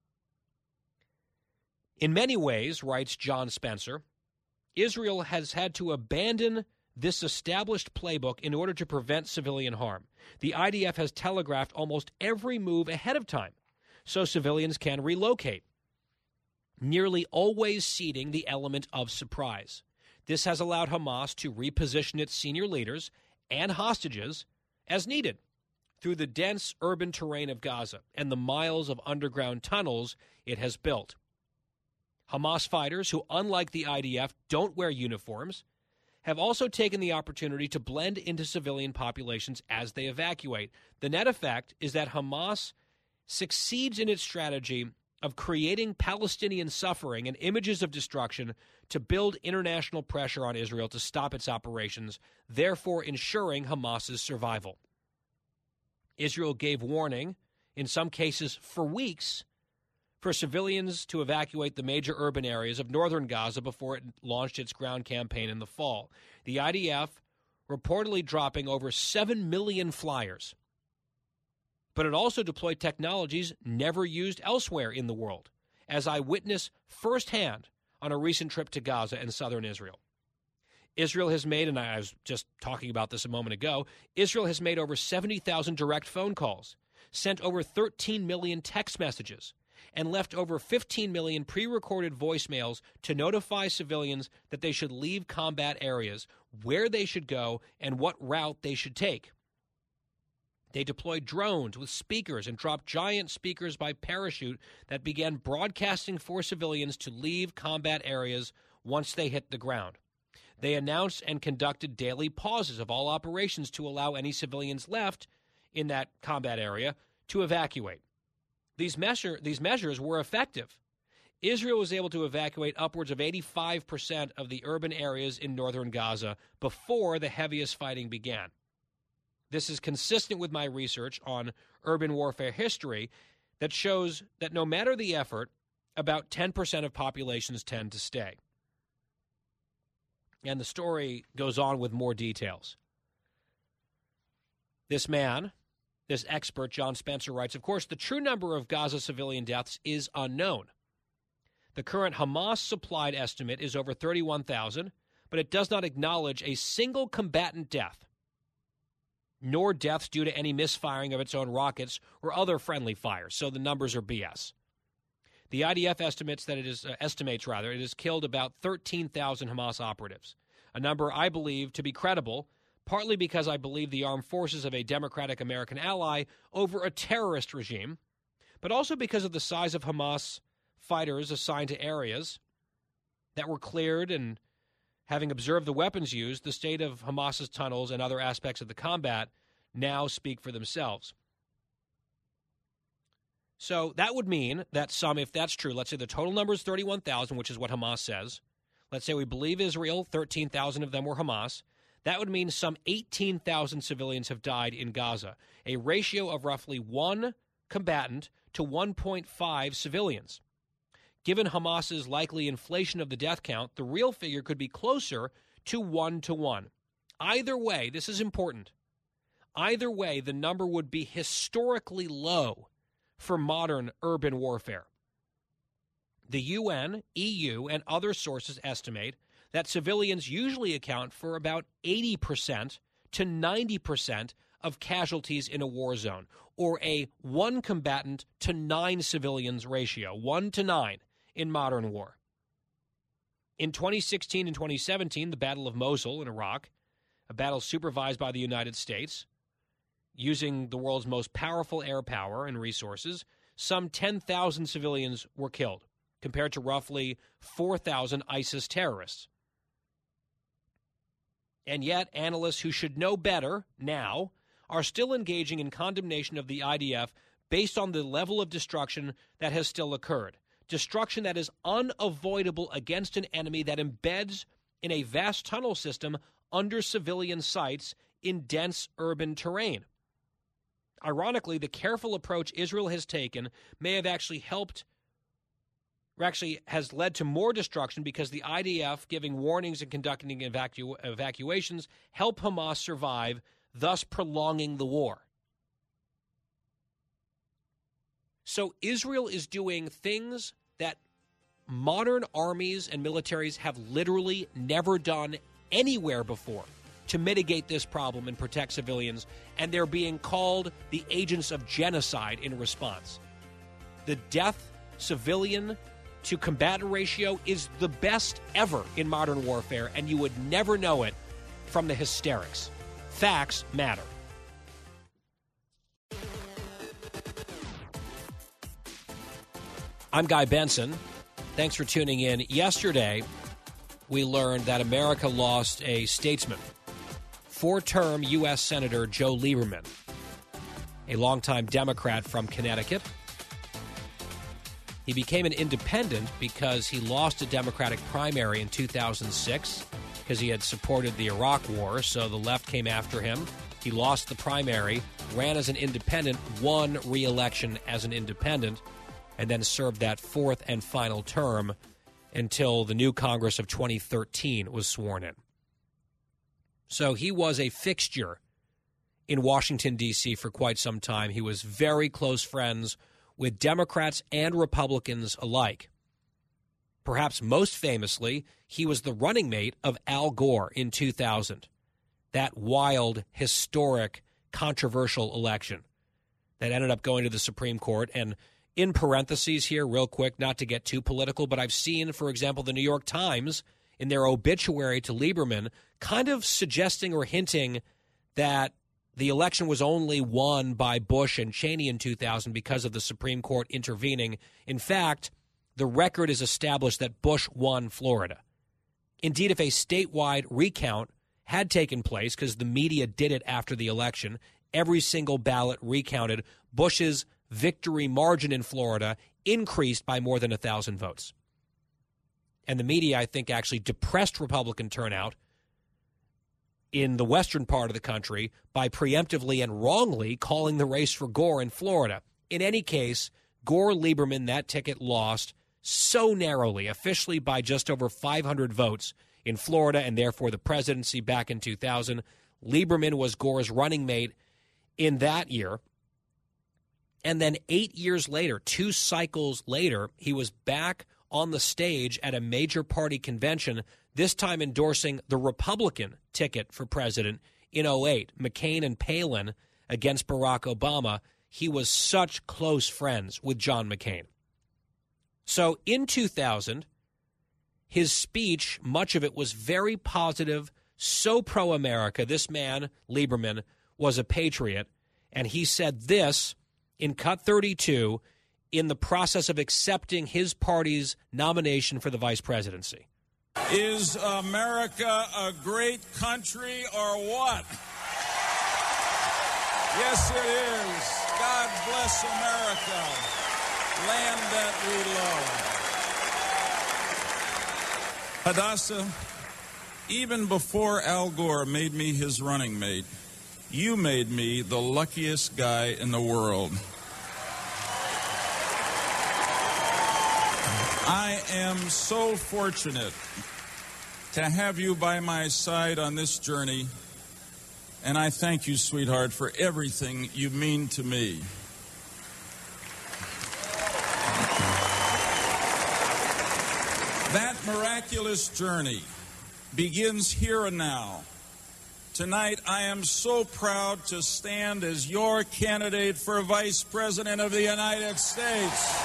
In many ways, writes John Spencer, Israel has had to abandon this established playbook in order to prevent civilian harm. The I D F has telegraphed almost every move ahead of time, so civilians can relocate, nearly always ceding the element of surprise. This has allowed Hamas to reposition its senior leaders and hostages as needed through the dense urban terrain of Gaza and the miles of underground tunnels it has built. Hamas fighters, who unlike the I D F don't wear uniforms, have also taken the opportunity to blend into civilian populations as they evacuate. The net effect is that Hamas succeeds in its strategy of creating Palestinian suffering and images of destruction to build international pressure on Israel to stop its operations, therefore ensuring Hamas's survival. Israel gave warning in some cases for weeks, for civilians to evacuate the major urban areas of northern Gaza before it launched its ground campaign in the fall. The I D F reportedly dropping over seven million flyers. But it also deployed technologies never used elsewhere in the world, as I witnessed firsthand on a recent trip to Gaza and southern Israel. Israel has made, and I was just talking about this a moment ago, Israel has made over seventy thousand direct phone calls, sent over thirteen million text messages, and left over fifteen million pre-recorded voicemails to notify civilians that they should leave combat areas, where they should go, and what route they should take. They deployed drones with speakers and dropped giant speakers by parachute that began broadcasting for civilians to leave combat areas once they hit the ground. They announced and conducted daily pauses of all operations to allow any civilians left in that combat area to evacuate. These, measure, these measures were effective. Israel was able to evacuate upwards of eighty-five percent of the urban areas in northern Gaza before the heaviest fighting began. This is consistent with my research on urban warfare history that shows that no matter the effort, about ten percent of populations tend to stay. And the story goes on with more details. This man, this expert, John Spencer, writes, of course, the true number of Gaza civilian deaths is unknown. The current Hamas-supplied estimate is over thirty-one thousand, but it does not acknowledge a single combatant death, nor deaths due to any misfiring of its own rockets or other friendly fires, so the numbers are B S. The I D F estimates that it is uh, estimates rather it has killed about thirteen thousand Hamas operatives, a number I believe to be credible, partly because I believe the armed forces of a democratic American ally over a terrorist regime, but also because of the size of Hamas fighters assigned to areas that were cleared, and having observed the weapons used, the state of Hamas's tunnels and other aspects of the combat now speak for themselves. So that would mean that some, if that's true, let's say the total number is thirty-one thousand, which is what Hamas says. Let's say we believe Israel, thirteen thousand of them were Hamas. That would mean some eighteen thousand civilians have died in Gaza, a ratio of roughly one combatant to one point five civilians. Given Hamas's likely inflation of the death count, the real figure could be closer to one to one. Either way, this is important. Either way, the number would be historically low for modern urban warfare. The U N, E U, and other sources estimate that civilians usually account for about eighty percent to ninety percent of casualties in a war zone, or a one combatant to nine civilians ratio, one to nine in modern war. In twenty sixteen and twenty seventeen, the Battle of Mosul in Iraq, a battle supervised by the United States, using the world's most powerful air power and resources, some ten thousand civilians were killed, compared to roughly four thousand ISIS terrorists. And yet, analysts who should know better now are still engaging in condemnation of the I D F based on the level of destruction that has still occurred. Destruction that is unavoidable against an enemy that embeds in a vast tunnel system under civilian sites in dense urban terrain. Ironically, the careful approach Israel has taken may have actually helped, or actually has led to more destruction, because the I D F giving warnings and conducting evacu- evacuations help Hamas survive, thus prolonging the war. So Israel is doing things that modern armies and militaries have literally never done anywhere before to mitigate this problem and protect civilians, and they're being called the agents of genocide in response. The death civilian to combatant ratio is the best ever in modern warfare, and you would never know it from the hysterics. Facts matter. I'm Guy Benson. Thanks for tuning in. Yesterday, we learned that America lost a statesman, four-term U S Senator Joe Lieberman, a longtime Democrat from Connecticut. He became an independent because he lost a Democratic primary in two thousand six because he had supported the Iraq War, so the left came after him He lost the primary, ran as an independent, won re-election as an independent, and then served that fourth and final term until the new Congress of twenty thirteen was sworn in. So he was a fixture in Washington, D C for quite some time. He was very close friends with Democrats and Republicans alike. Perhaps most famously, he was the running mate of Al Gore in two thousand. That wild, historic, controversial election that ended up going to the Supreme Court. And in parentheses here, real quick, not to get too political, but I've seen, for example, the New York Times in their obituary to Lieberman kind of suggesting or hinting that the election was only won by Bush and Cheney in two thousand because of the Supreme Court intervening. In fact, the record is established that Bush won Florida. Indeed, if a statewide recount had taken place, because the media did it after the election, every single ballot recounted, Bush's victory margin in Florida increased by more than one thousand votes. And the media, I think, actually depressed Republican turnout in the western part of the country by preemptively and wrongly calling the race for Gore in Florida. In any case, Gore-Lieberman, that ticket lost so narrowly, officially by just over five hundred votes in Florida, and therefore the presidency back in two thousand. Lieberman was Gore's running mate in that year. And then eight years later, two cycles later, he was back on the stage at a major party convention, this time endorsing the Republican ticket for president in oh eight, McCain and Palin against Barack Obama. He was such close friends with John McCain. So in two thousand, his speech, much of it was very positive, so pro-America. This man, Lieberman, was a patriot, and he said this in Cut thirty-two in the process of accepting his party's nomination for the vice presidency. Is America a great country or what? Yes, it is. God bless America, land that we love. Hadassah, even before Al Gore made me his running mate, you made me the luckiest guy in the world. I am so fortunate to have you by my side on this journey, and I thank you, sweetheart, for everything you mean to me. That miraculous journey begins here and now. Tonight, I am so proud to stand as your candidate for Vice President of the United States.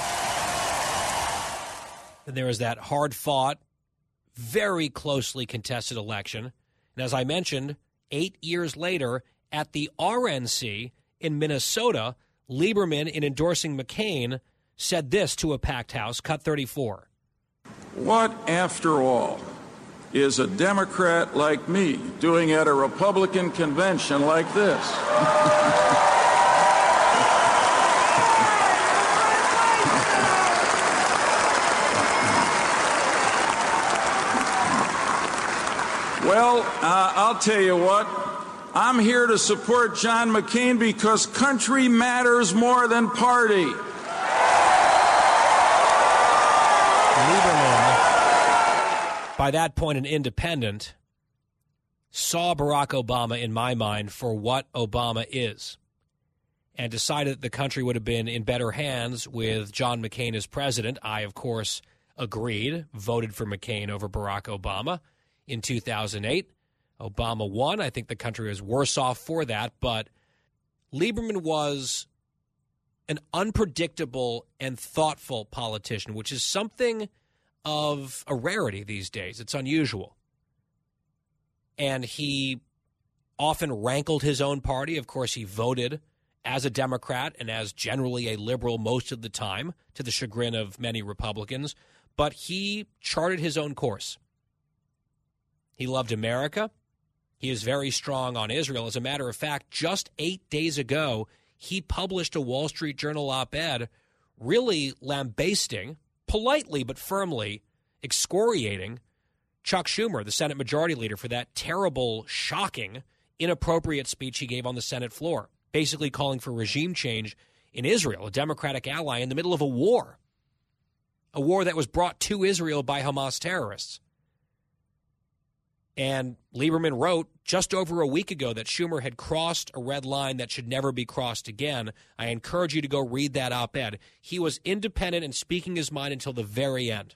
And there was that hard-fought, very closely contested election. And as I mentioned, eight years later, at the R N C in Minnesota, Lieberman, in endorsing McCain, said this to a packed house, Cut thirty-four. What, after all, is a Democrat like me doing at a Republican convention like this? Well, uh, I'll tell you what. I'm here to support John McCain because country matters more than party. Lieberman, by that point an independent, saw Barack Obama, in my mind, for what Obama is, and decided that the country would have been in better hands with John McCain as president. I, of course, agreed, voted for McCain over Barack Obama in two thousand eight. Obama won. I think the country was worse off for that, but Lieberman was an unpredictable and thoughtful politician, which is something of a rarity these days. It's unusual. And he often rankled his own party. Of course, he voted as a Democrat and as generally a liberal most of the time, to the chagrin of many Republicans. But he charted his own course. He loved America. He is very strong on Israel. As a matter of fact, just eight days ago, he published a Wall Street Journal op-ed really lambasting, politely but firmly excoriating Chuck Schumer, the Senate Majority Leader, for that terrible, shocking inappropriate speech he gave on the Senate floor, basically calling for regime change in Israel, a Democratic ally, in the middle of a war, a war that was brought to Israel by Hamas terrorists. And Lieberman wrote just over a week ago that Schumer had crossed a red line that should never be crossed again. I encourage you to go read that op-ed. He was independent and speaking his mind until the very end.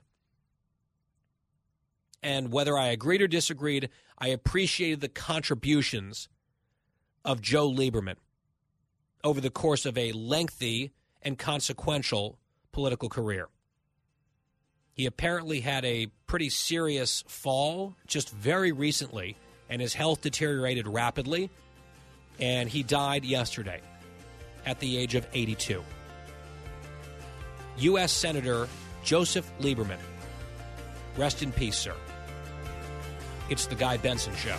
And whether I agreed or disagreed, I appreciated the contributions of Joe Lieberman over the course of a lengthy and consequential political career. He apparently had a pretty serious fall just very recently, and his health deteriorated rapidly, and he died yesterday at the age of eighty-two. U S. Senator Joseph Lieberman. Rest in peace, sir. It's the Guy Benson Show.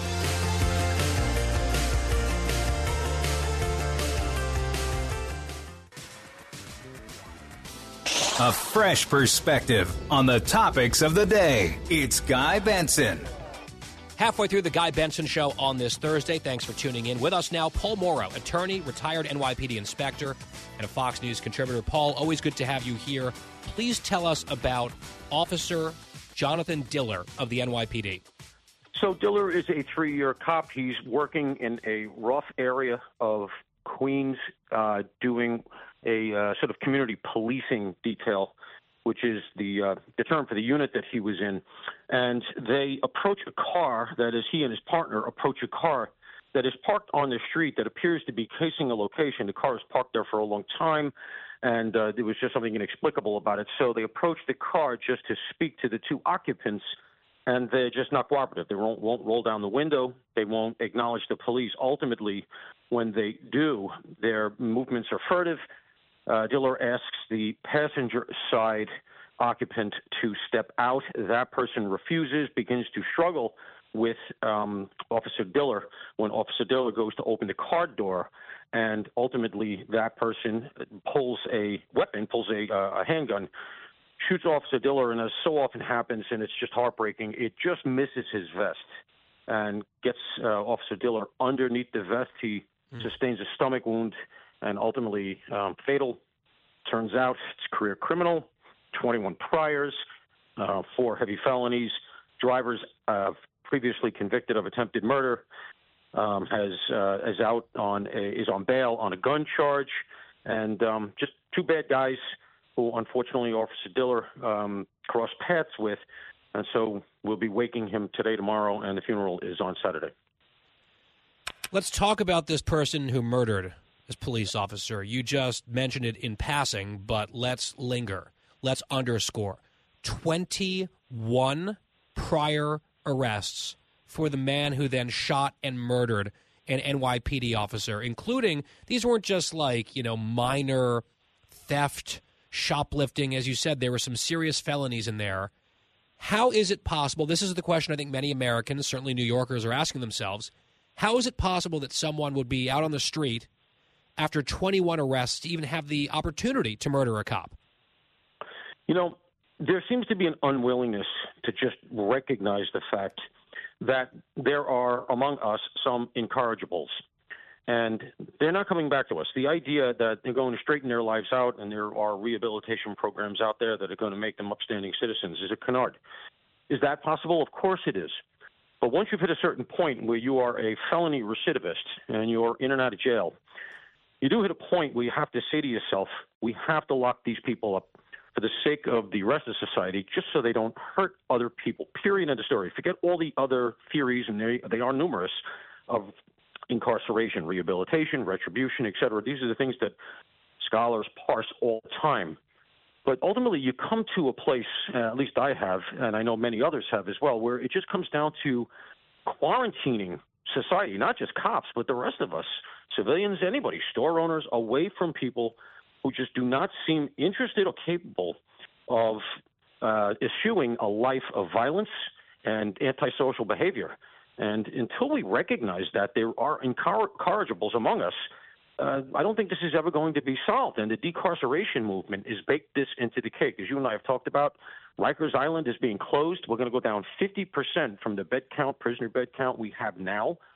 A fresh perspective on the topics of the day. It's Guy Benson. Halfway through the Guy Benson Show on this Thursday. Thanks for tuning in. With us now, Paul Mauro, attorney, retired N Y P D inspector, and a Fox News contributor. Paul, always good to have you here. Please tell us about Officer Jonathan Diller of the N Y P D. So Diller is a three-year cop. He's working in a rough area of Queens, uh, doing a uh, sort of community policing detail, which is the uh, the term for the unit that he was in. And they approach a car, that is, he and his partner approach a car that is parked on the street that appears to be casing a location. The car is parked there for a long time, and uh, there was just something inexplicable about it. So they approached the car just to speak to the two occupants, and they're just not cooperative. They won't, won't roll down the window. They won't acknowledge the police. Ultimately, when they do, their movements are furtive. Uh, Diller asks the passenger side occupant to step out. That person refuses, begins to struggle with um, Officer Diller when Officer Diller goes to open the car door, and ultimately that person pulls a weapon, pulls a, uh, a handgun, shoots Officer Diller, and as so often happens, and it's just heartbreaking, it just misses his vest and gets uh, Officer Diller underneath the vest. He mm. sustains a stomach wound and ultimately um, fatal. Turns out it's a career criminal, twenty-one priors, uh, four heavy felonies. Driver's uh, previously convicted of attempted murder, um, has uh, is out on a, is on bail on a gun charge, and um, just two bad guys who unfortunately Officer Diller um, crossed paths with, and so we'll be waking him today, tomorrow, and the funeral is on Saturday. Let's talk about this person who murdered this police officer. You just mentioned it in passing, but let's linger. Let's underscore. twenty-one prior arrests for the man who then shot and murdered an N Y P D officer, including, these weren't just like, you know, minor theft, shoplifting. As you said, there were some serious felonies in there. How is it possible? This is the question I think many Americans, certainly New Yorkers, are asking themselves. How is it possible that someone would be out on the street after twenty-one arrests to even have the opportunity to murder a cop? You know, there seems to be an unwillingness to just recognize the fact that there are among us some incorrigibles, and they're not coming back to us. The idea that they're going to straighten their lives out and there are rehabilitation programs out there that are going to make them upstanding citizens is a canard. Is that possible? Of course it is. But once you've hit a certain point where you are a felony recidivist and you're in and out of jail, you do hit a point where you have to say to yourself, we have to lock these people up for the sake of the rest of society, just so they don't hurt other people, period, end of story. Forget all the other theories, and they, they are numerous, of incarceration, rehabilitation, retribution, et cetera. These are the things that scholars parse all the time. But ultimately, you come to a place, uh, at least I have, and I know many others have as well, where it just comes down to quarantining society, not just cops, but the rest of us, civilians, anybody, store owners, away from people who just do not seem interested or capable of uh, eschewing a life of violence and antisocial behavior. And until we recognize that there are incorrigibles among us, uh, I don't think this is ever going to be solved. And the decarceration movement has baked this into the cake. As you and I have talked about, Rikers Island is being closed. We're going to go down fifty percent from the bed count, prisoner bed count we have now.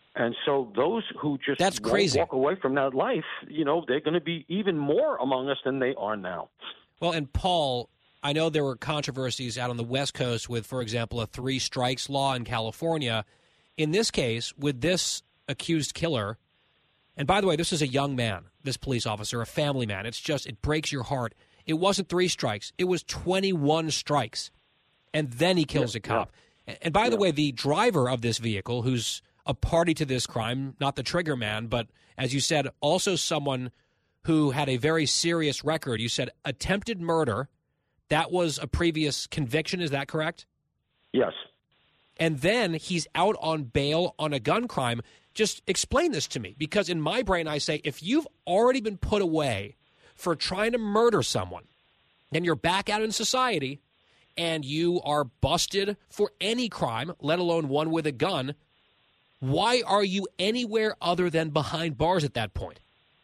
And so those who just That's won't crazy. walk away from that life, you know, they're going to be even more among us than they are now. Well, and Paul, I know there were controversies out on the West Coast with, for example, a three strikes law in California. In this case, with this accused killer, and by the way, this is a young man, this police officer, a family man. It's just, it breaks your heart. It wasn't three strikes. It was twenty-one strikes. And then he kills yeah, a cop. Yeah. And by yeah. the way, the driver of this vehicle, who's a party to this crime, not the trigger man, but as you said, also someone who had a very serious record. You said attempted murder. That was a previous conviction. Is that correct? Yes. And then he's out on bail on a gun crime. Just explain this to me, because in my brain I say, if you've already been put away for trying to murder someone, then you're back out in society and you are busted for any crime, let alone one with a gun. Why are you anywhere other than behind bars at that point?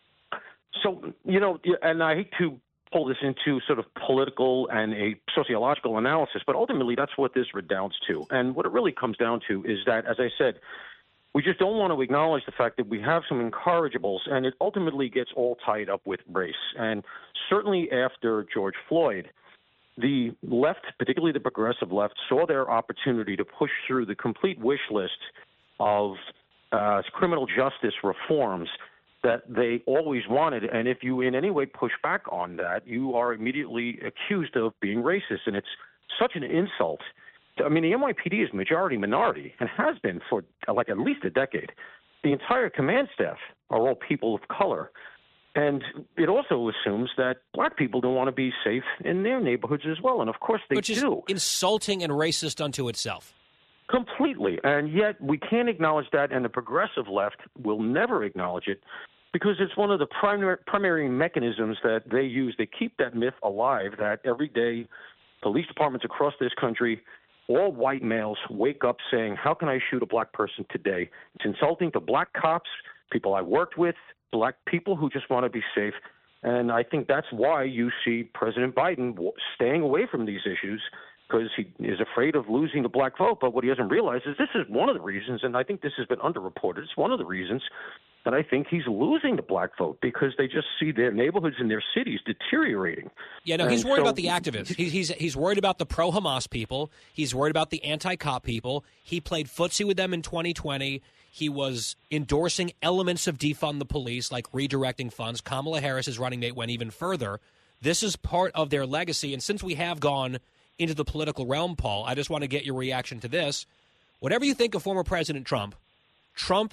So, you know, and I hate to pull this into sort of political and a sociological analysis, but ultimately that's what this redounds to. And what it really comes down to is that, as I said, we just don't want to acknowledge the fact that we have some incorrigibles, and it ultimately gets all tied up with race. And certainly after George Floyd, the left, particularly the progressive left, saw their opportunity to push through the complete wish list of uh, criminal justice reforms that they always wanted. And if you in any way push back on that, you are immediately accused of being racist. And it's such an insult. I mean, the N Y P D is majority minority and has been for like at least a decade. The entire command staff are all people of color. And it also assumes that black people don't want to be safe in their neighborhoods as well. And of course they Which do. Which is insulting and racist unto itself. Completely. And yet we can't acknowledge that, and the progressive left will never acknowledge it because it's one of the primary, primary mechanisms that they use. They keep that myth alive that every day police departments across this country, all white males, wake up saying, how can I shoot a black person today? It's insulting to black cops, people I worked with, black people who just want to be safe. And I think that's why you see President Biden staying away from these issues, because he is afraid of losing the black vote. But what he doesn't realize is this is one of the reasons, and I think this has been underreported, it's one of the reasons that I think he's losing the black vote, because they just see their neighborhoods and their cities deteriorating. Yeah, no, and he's worried so, about the activists. He's, he's, he's worried about the pro-Hamas people. He's worried about the anti-cop people. He played footsie with them in twenty twenty. He was endorsing elements of defund the police, like redirecting funds. Kamala Harris's running mate went even further. This is part of their legacy. And since we have gone into the political realm, Paul, I just want to get your reaction to this. Whatever you think of former President Trump, Trump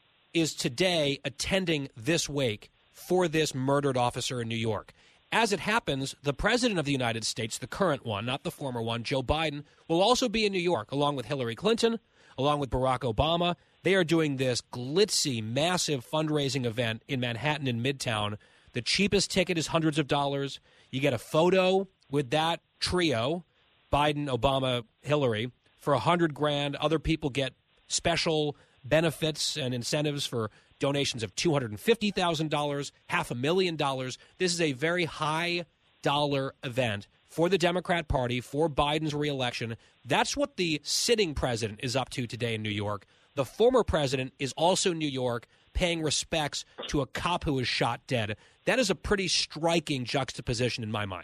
is today attending this wake for this murdered officer in New York. As it happens, the President of the United States, the current one, not the former one, Joe Biden, will also be in New York, along with Hillary Clinton, along with Barack Obama. They are doing this glitzy, massive fundraising event in Manhattan in Midtown. The cheapest ticket is hundreds of dollars. You get a photo with that trio, Biden, Obama, Hillary, for a hundred grand. Other people get special benefits and incentives for donations of two hundred fifty thousand dollars, half a million dollars. This is a very high dollar event for the Democrat Party, for Biden's reelection. That's what the sitting president is up to today in New York. The former president is also in New York paying respects to a cop who was shot dead. That is a pretty striking juxtaposition in my mind.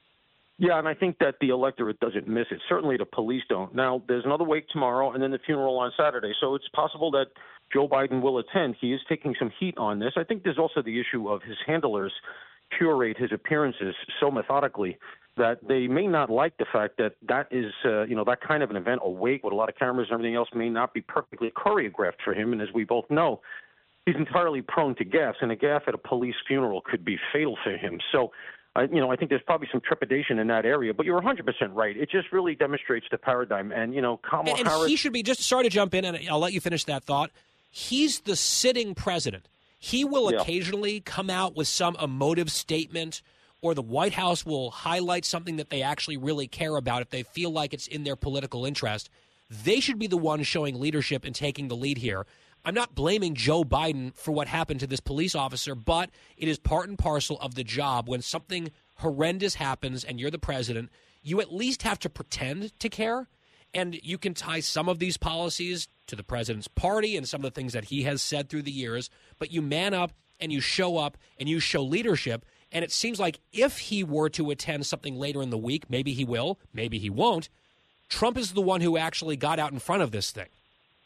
Yeah, and I think that the electorate doesn't miss it. Certainly the police don't. Now, there's another wake tomorrow and then the funeral on Saturday, so it's possible that Joe Biden will attend. He is taking some heat on this. I think there's also the issue of his handlers curate his appearances so methodically that they may not like the fact that that is, uh, you know, that kind of an event, a wake with a lot of cameras and everything else, may not be perfectly choreographed for him. And as we both know, he's entirely prone to gaffes, and a gaffe at a police funeral could be fatal for him. So, I, you know, I think there's probably some trepidation in that area. But you're one hundred percent right. It just really demonstrates the paradigm. And, you know, Kamala and, and Harris. he should be, just sorry to jump in, and I'll let you finish that thought. He's the sitting president. He will yeah. occasionally come out with some emotive statement, or the White House will highlight something that they actually really care about if they feel like it's in their political interest. They should be the ones showing leadership and taking the lead here. I'm not blaming Joe Biden for what happened to this police officer, but it is part and parcel of the job. When something horrendous happens and you're the president, you at least have to pretend to care. And you can tie some of these policies to the president's party and some of the things that he has said through the years, but you man up and you show up and you show leadership. And it seems like if he were to attend something later in the week, maybe he will, maybe he won't, Trump is the one who actually got out in front of this thing.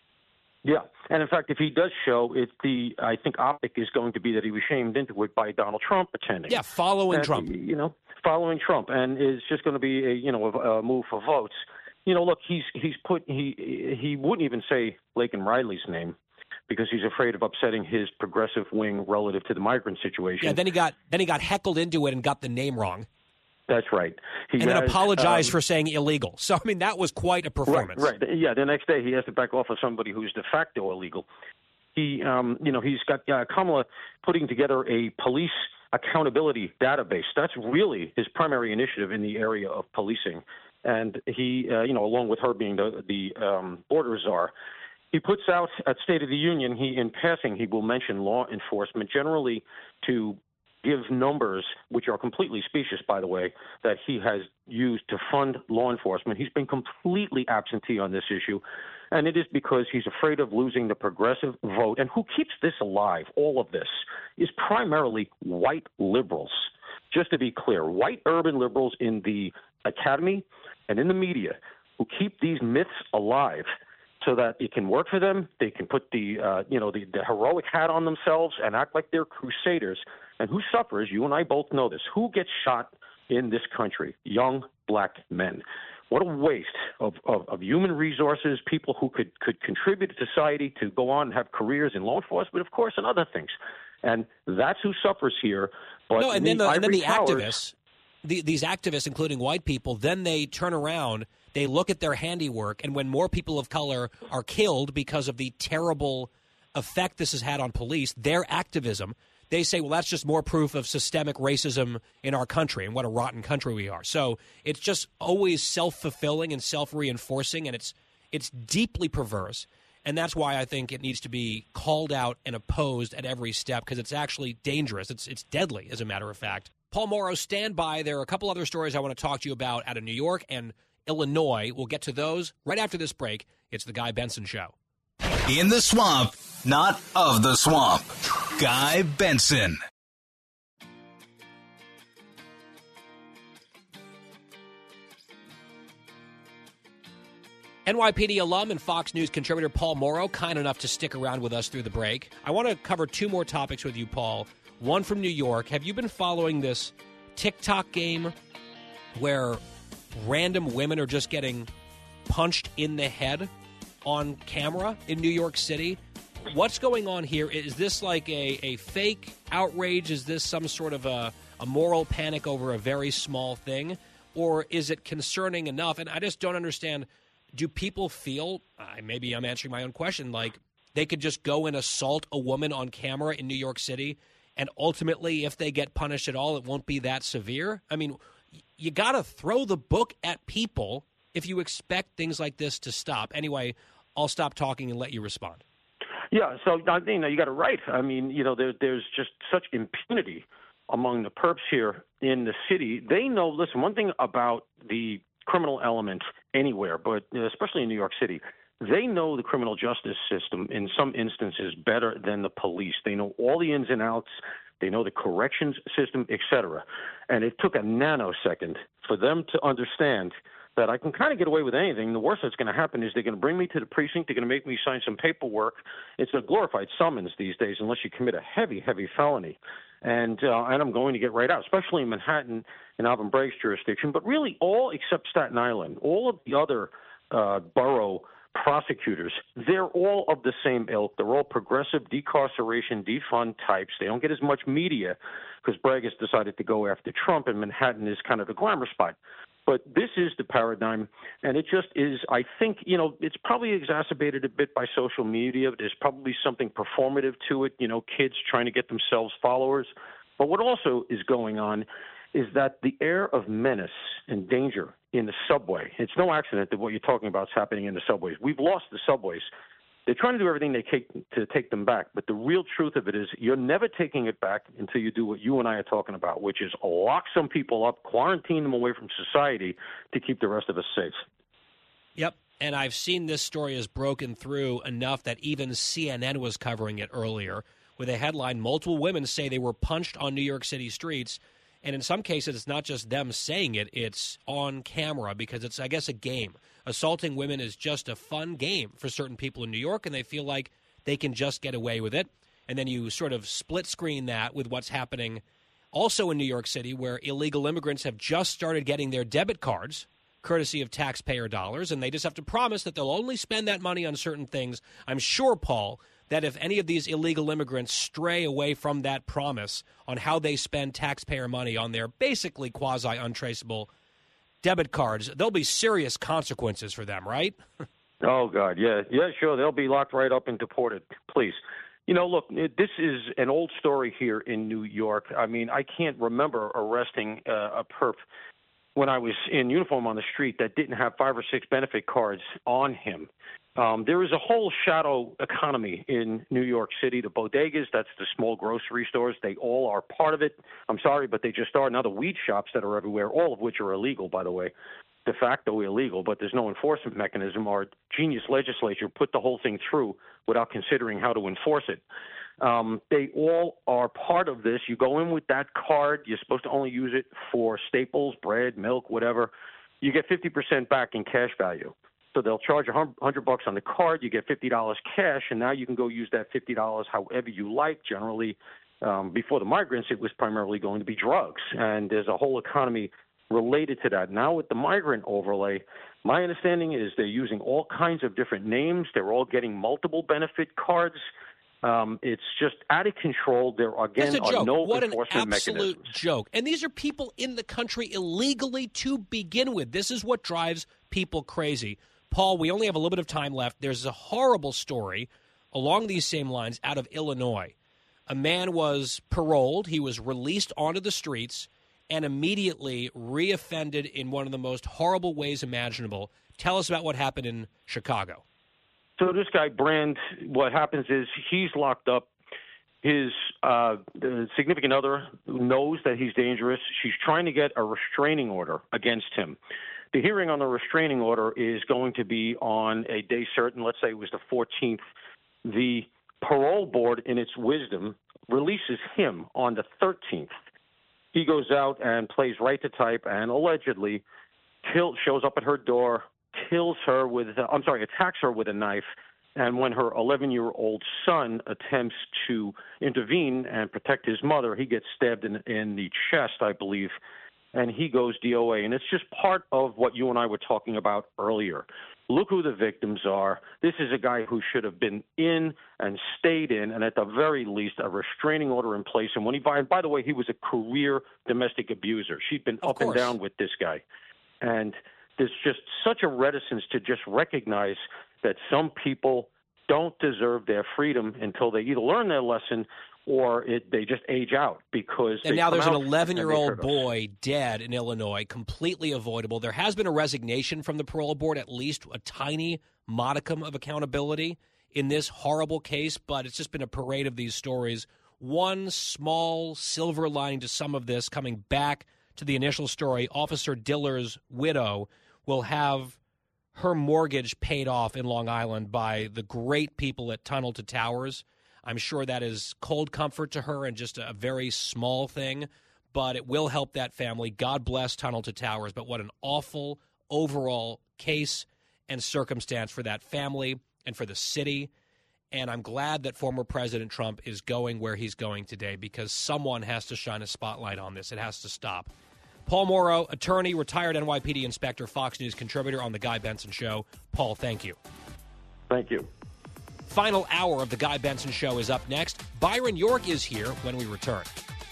Yeah, and in fact, if he does show it, the I think optic is going to be that he was shamed into it by Donald Trump attending. Yeah, following and, Trump. You know, following Trump, and is just going to be a you know a, a move for votes. You know, look, he's he's put he he wouldn't even say Laken Riley's name because he's afraid of upsetting his progressive wing relative to the migrant situation. Yeah, then he got then he got heckled into it and got the name wrong. That's right. He and then has, apologized um, for saying illegal. So, I mean, that was quite a performance. Right, right. Yeah, the next day he has to back off of somebody who's de facto illegal. He, um, you know, he's got uh, Kamala putting together a police accountability database. That's really his primary initiative in the area of policing. And he, uh, you know, along with her being the, the um, border czar, he puts out at State of the Union, he, in passing, he will mention law enforcement generally to give numbers, which are completely specious, by the way, that he has used to fund law enforcement. He's been completely absentee on this issue, and it is because he's afraid of losing the progressive vote. And who keeps this alive, all of this, is primarily white liberals. Just to be clear, white urban liberals in the academy and in the media who keep these myths alive so that it can work for them. They can put the, uh, you know, the, the heroic hat on themselves and act like they're crusaders. And who suffers? You and I both know this. Who gets shot in this country? Young black men. What a waste of, of, of human resources, people who could, could contribute to society to go on and have careers in law enforcement, of course, and other things. And that's who suffers here. But no, and then the, the and then the towers, activists, the, these activists, including white people, then they turn around, they look at their handiwork, and when more people of color are killed because of the terrible effect this has had on police, their activism, they say, well, that's just more proof of systemic racism in our country and what a rotten country we are. So it's just always self-fulfilling and self-reinforcing, and it's it's deeply perverse. And that's why I think it needs to be called out and opposed at every step, because it's actually dangerous. It's it's deadly, as a matter of fact. Paul Mauro, stand by. There are a couple other stories I want to talk to you about out of New York and Illinois. We'll get to those right after this break. It's the Guy Benson Show. In the swamp, not of the swamp. Guy Benson. N Y P D alum and Fox News contributor Paul Mauro, kind enough to stick around with us through the break. I want to cover two more topics with you, Paul. One from New York. Have you been following this TikTok game where random women are just getting punched in the head on camera in New York City? What's going on here? Is this like a, a fake outrage? Is this some sort of a, a moral panic over a very small thing? Or is it concerning enough? And I just don't understand. Do people feel, uh, maybe I'm answering my own question, like they could just go and assault a woman on camera in New York City, and ultimately, if they get punished at all, it won't be that severe? I mean, you got to throw the book at people if you expect things like this to stop. Anyway, I'll stop talking and let you respond. Yeah, so you know, you got it right. I mean, you know, there, there's just such impunity among the perps here in the city. They know, listen, one thing about the criminal element anywhere, but especially in New York City, they know the criminal justice system in some instances better than the police. They know all the ins and outs. They know the corrections system, et cetera. And it took a nanosecond for them to understand that I can kind of get away with anything. The worst that's going to happen is they're going to bring me to the precinct. They're going to make me sign some paperwork. It's a glorified summons these days unless you commit a heavy, heavy felony. And uh, and I'm going to get right out, especially in Manhattan and Alvin Bragg's jurisdiction, but really all except Staten Island. All of the other uh, borough prosecutors, they're all of the same ilk. They're all progressive decarceration, defund types. They don't get as much media because Bragg has decided to go after Trump, and Manhattan is kind of the glamour spot. But this is the paradigm, and it just is, I think, you know, it's probably exacerbated a bit by social media. There's probably something performative to it, you know, kids trying to get themselves followers. But what also is going on is that the air of menace and danger in the subway, it's no accident that what you're talking about is happening in the subways. We've lost the subways. They're trying to do everything they can to take them back. But the real truth of it is you're never taking it back until you do what you and I are talking about, which is lock some people up, quarantine them away from society to keep the rest of us safe. Yep. and I've seen this story has broken through enough that even C N N was covering it earlier with a headline, multiple women say they were punched on New York City streets. And in some cases, it's not just them saying it, it's on camera because it's, I guess, a game. Assaulting women is just a fun game for certain people in New York, and they feel like they can just get away with it. And then you sort of split screen that with what's happening also in New York City, where illegal immigrants have just started getting their debit cards, courtesy of taxpayer dollars, and they just have to promise that they'll only spend that money on certain things. I'm sure, Paul, that if any of these illegal immigrants stray away from that promise on how they spend taxpayer money on their basically quasi-untraceable debit cards, there'll be serious consequences for them, right? Oh, God, yeah. Yeah, sure. They'll be locked right up and deported, please. You know, look, this is an old story here in New York. I mean, I can't remember arresting uh, a perp when I was in uniform on the street that didn't have five or six benefit cards on him. Um, there is a whole shadow economy in New York City. The bodegas, that's the small grocery stores, they all are part of it. I'm sorry, but they just are. Now the weed shops that are everywhere, all of which are illegal, by the way, de facto illegal, but there's no enforcement mechanism. Our genius legislature put the whole thing through without considering how to enforce it. Um, they all are part of this. You go in with that card. You're supposed to only use it for staples, bread, milk, whatever. You get fifty percent back in cash value. So they'll charge one hundred bucks on the card. You get fifty dollars cash, and now you can go use that fifty dollars however you like. Generally, um, before the migrants, it was primarily going to be drugs, and there's a whole economy related to that. Now with the migrant overlay, my understanding is they're using all kinds of different names. They're all getting multiple benefit cards. Um, it's just out of control. There, again, That's a joke. are no what enforcement an absolute mechanisms. joke. And these are people in the country illegally to begin with. This is what drives people crazy. Paul, we only have a little bit of time left. There's a horrible story along these same lines out of Illinois. A man was paroled. He was released onto the streets and immediately reoffended in one of the most horrible ways imaginable. Tell us about what happened in Chicago. So this guy, Brand, what happens is he's locked up. His uh, significant other knows that he's dangerous. She's trying to get a restraining order against him. The hearing on the restraining order is going to be on a day certain. Let's say it was the fourteenth. The parole board, in its wisdom, releases him on the thirteenth. He goes out and plays right to type and allegedly kill, shows up at her door, kills her with, I'm sorry, attacks her with a knife. And when her eleven-year-old son attempts to intervene and protect his mother, he gets stabbed in, in the chest, I believe, and he goes D O A. And it's just part of what you and I were talking about earlier. Look who the victims are. This is a guy who should have been in and stayed in, and at the very least, a restraining order in place. And when he, and by the way, he was a career domestic abuser. She'd been Of up and course. down with this guy. And there's just such a reticence to just recognize that some people don't deserve their freedom until they either learn their lesson or it, they just age out because And they now come there's an out and they eleven-year-old hurt us. boy dead in Illinois, completely avoidable. There has been a resignation from the parole board, at least a tiny modicum of accountability in this horrible case, but it's just been a parade of these stories. One small silver lining to some of this, coming back to the initial story, Officer Diller's widow will have her mortgage paid off in Long Island by the great people at Tunnel to Towers. I'm sure that is cold comfort to her and just a very small thing, but it will help that family. God bless Tunnel to Towers, but what an awful overall case and circumstance for that family and for the city. And I'm glad that former President Trump is going where he's going today because someone has to shine a spotlight on this. It has to stop. Paul Mauro, attorney, retired N Y P D inspector, Fox News contributor on The Guy Benson Show. Paul, thank you. Thank you. Final hour of The Guy Benson Show is up next. Byron York is here when we return.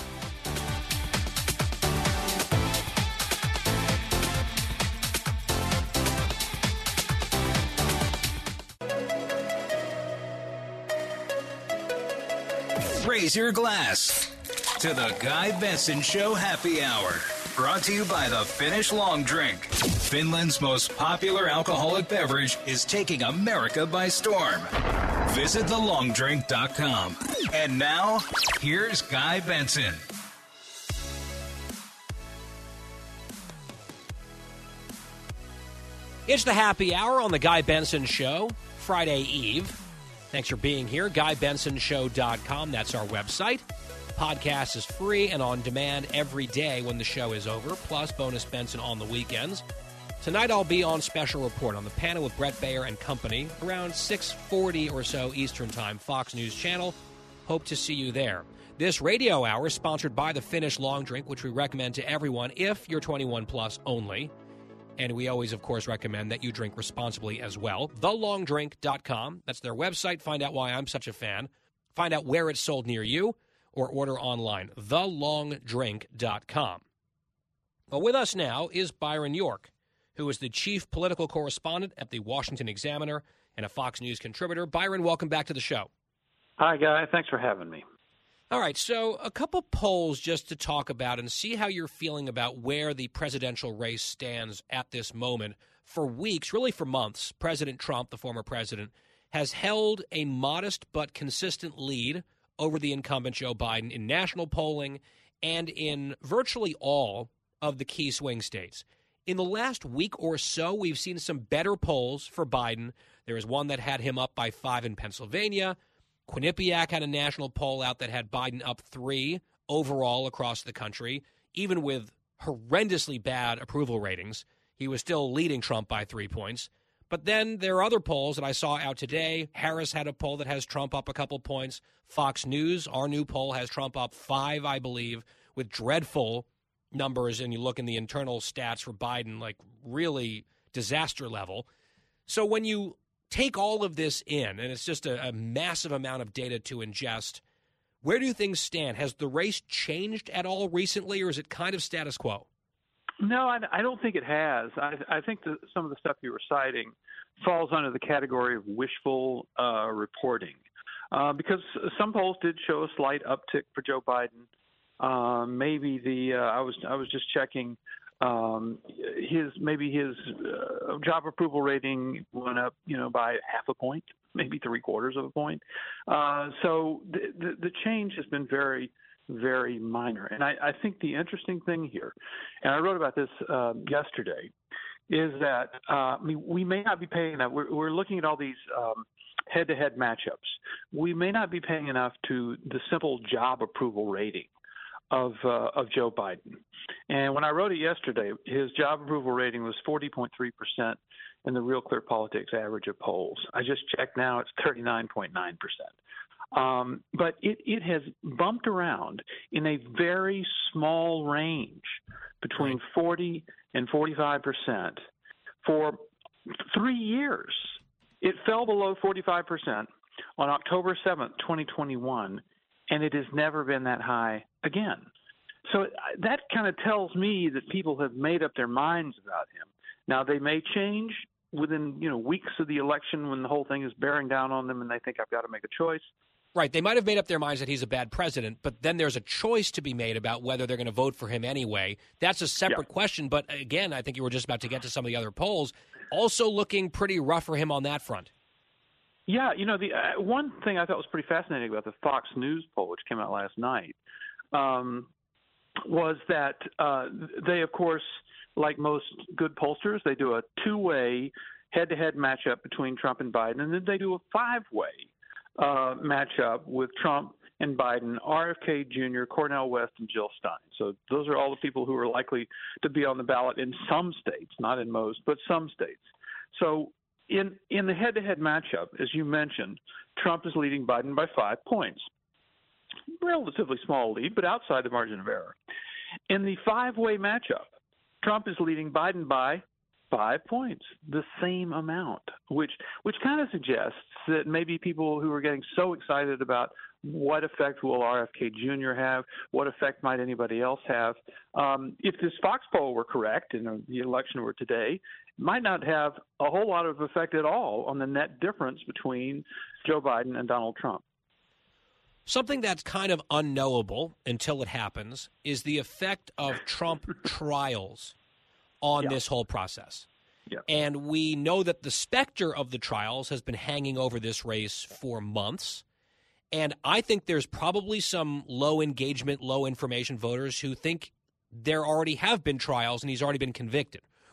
Raise your glass to The Guy Benson Show Happy Hour. Brought to you by the Finnish Long Drink. Finland's most popular alcoholic beverage is taking America by storm. Visit the long drink dot com. And now, here's Guy Benson. It's the happy hour on the Guy Benson Show, Friday Eve. Thanks for being here. guy benson show dot com. That's our website. Podcast is free and on demand every day when the show is over, plus bonus Benson on the weekends. Tonight I'll be on special report on the panel with Bret Baier and company around six forty or so Eastern Time, Fox News Channel. Hope to see you there. This radio hour is sponsored by the Finnish Long Drink, which we recommend to everyone if you're twenty-one plus only. And we always, of course, recommend that you drink responsibly as well. the long drink dot com. That's their website. Find out why I'm such a fan. Find out where it's sold near you or order online. the long drink dot com. Well, with us now is Byron York, who is the chief political correspondent at the Washington Examiner and a Fox News contributor. Byron, welcome back to the show. Hi, Guy. Thanks for having me. All right, so a couple polls just to talk about and see how you're feeling about where the presidential race stands at this moment. For weeks, really for months, President Trump, the former president, has held a modest but consistent lead over the incumbent Joe Biden in national polling and in virtually all of the key swing states. In the last week or so, we've seen some better polls for Biden. There is one that had him up by five in Pennsylvania. Quinnipiac had a national poll out that had Biden up three overall across the country. Even with horrendously bad approval ratings, he was still leading Trump by three points. But then there are other polls that I saw out today. Harris had a poll that has Trump up a couple points. Fox News, our new poll, has Trump up five, I believe, with dreadful numbers. And you look in the internal stats for Biden, like really disaster level. So when you take all of this in, and it's just a, a massive amount of data to ingest, where do things stand? Has the race changed at all recently, or is it kind of status quo? No, I, I don't think it has. I, I think that some of the stuff you were citing falls under the category of wishful uh, reporting, uh, because some polls did show a slight uptick for Joe Biden. Uh, maybe the uh, I was I was just checking. Um, his maybe his uh, job approval rating went up, you know, by half a point, maybe three quarters of a point. Uh, so the, the the change has been very, very minor. And I, I think the interesting thing here, and I wrote about this uh, yesterday, is that uh, I mean, we may not be paying enough. We're, we're looking at all these um, head-to-head matchups. We may not be paying enough to the simple job approval rating of uh, of Joe Biden. And when I wrote it yesterday, his job approval rating was forty point three percent in the Real Clear Politics average of polls. I just checked now, it's thirty-nine point nine percent. Um, but it, it has bumped around in a very small range between forty and forty-five percent for three years. It fell below forty-five percent on October seventh, twenty twenty-one, and it has never been that high again. So that kind of tells me that people have made up their minds about him. Now, they may change within, you know, weeks of the election when the whole thing is bearing down on them and they think I've got to make a choice. Right. They might have made up their minds that he's a bad president, but then there's a choice to be made about whether they're going to vote for him anyway. That's a separate yeah. question. But again, I think you were just about to get to some of the other polls. Also looking pretty rough for him on that front. Yeah, you know, the uh, one thing I thought was pretty fascinating about the Fox News poll, which came out last night, um, was that uh, they, of course, like most good pollsters, they do a two-way head-to-head matchup between Trump and Biden, and then they do a five-way uh, matchup with Trump and Biden, R F K Junior, Cornel West, and Jill Stein. So those are all the people who are likely to be on the ballot in some states, not in most, but some states. So In in the head-to-head matchup, as you mentioned, Trump is leading Biden by five points. Relatively small lead, but outside the margin of error. In the five-way matchup, Trump is leading Biden by five points, the same amount, which which kind of suggests that maybe people who are getting so excited about what effect will R F K Junior have, what effect might anybody else have, um, if this Fox poll were correct and the election were today, might not have a whole lot of effect at all on the net difference between Joe Biden and Donald Trump. Something that's kind of unknowable until it happens is the effect of Trump trials on yeah. this whole process. Yeah. And we know that the specter of the trials has been hanging over this race for months. And I think there's probably some low engagement, low information voters who think there already have been trials and he's already been convicted.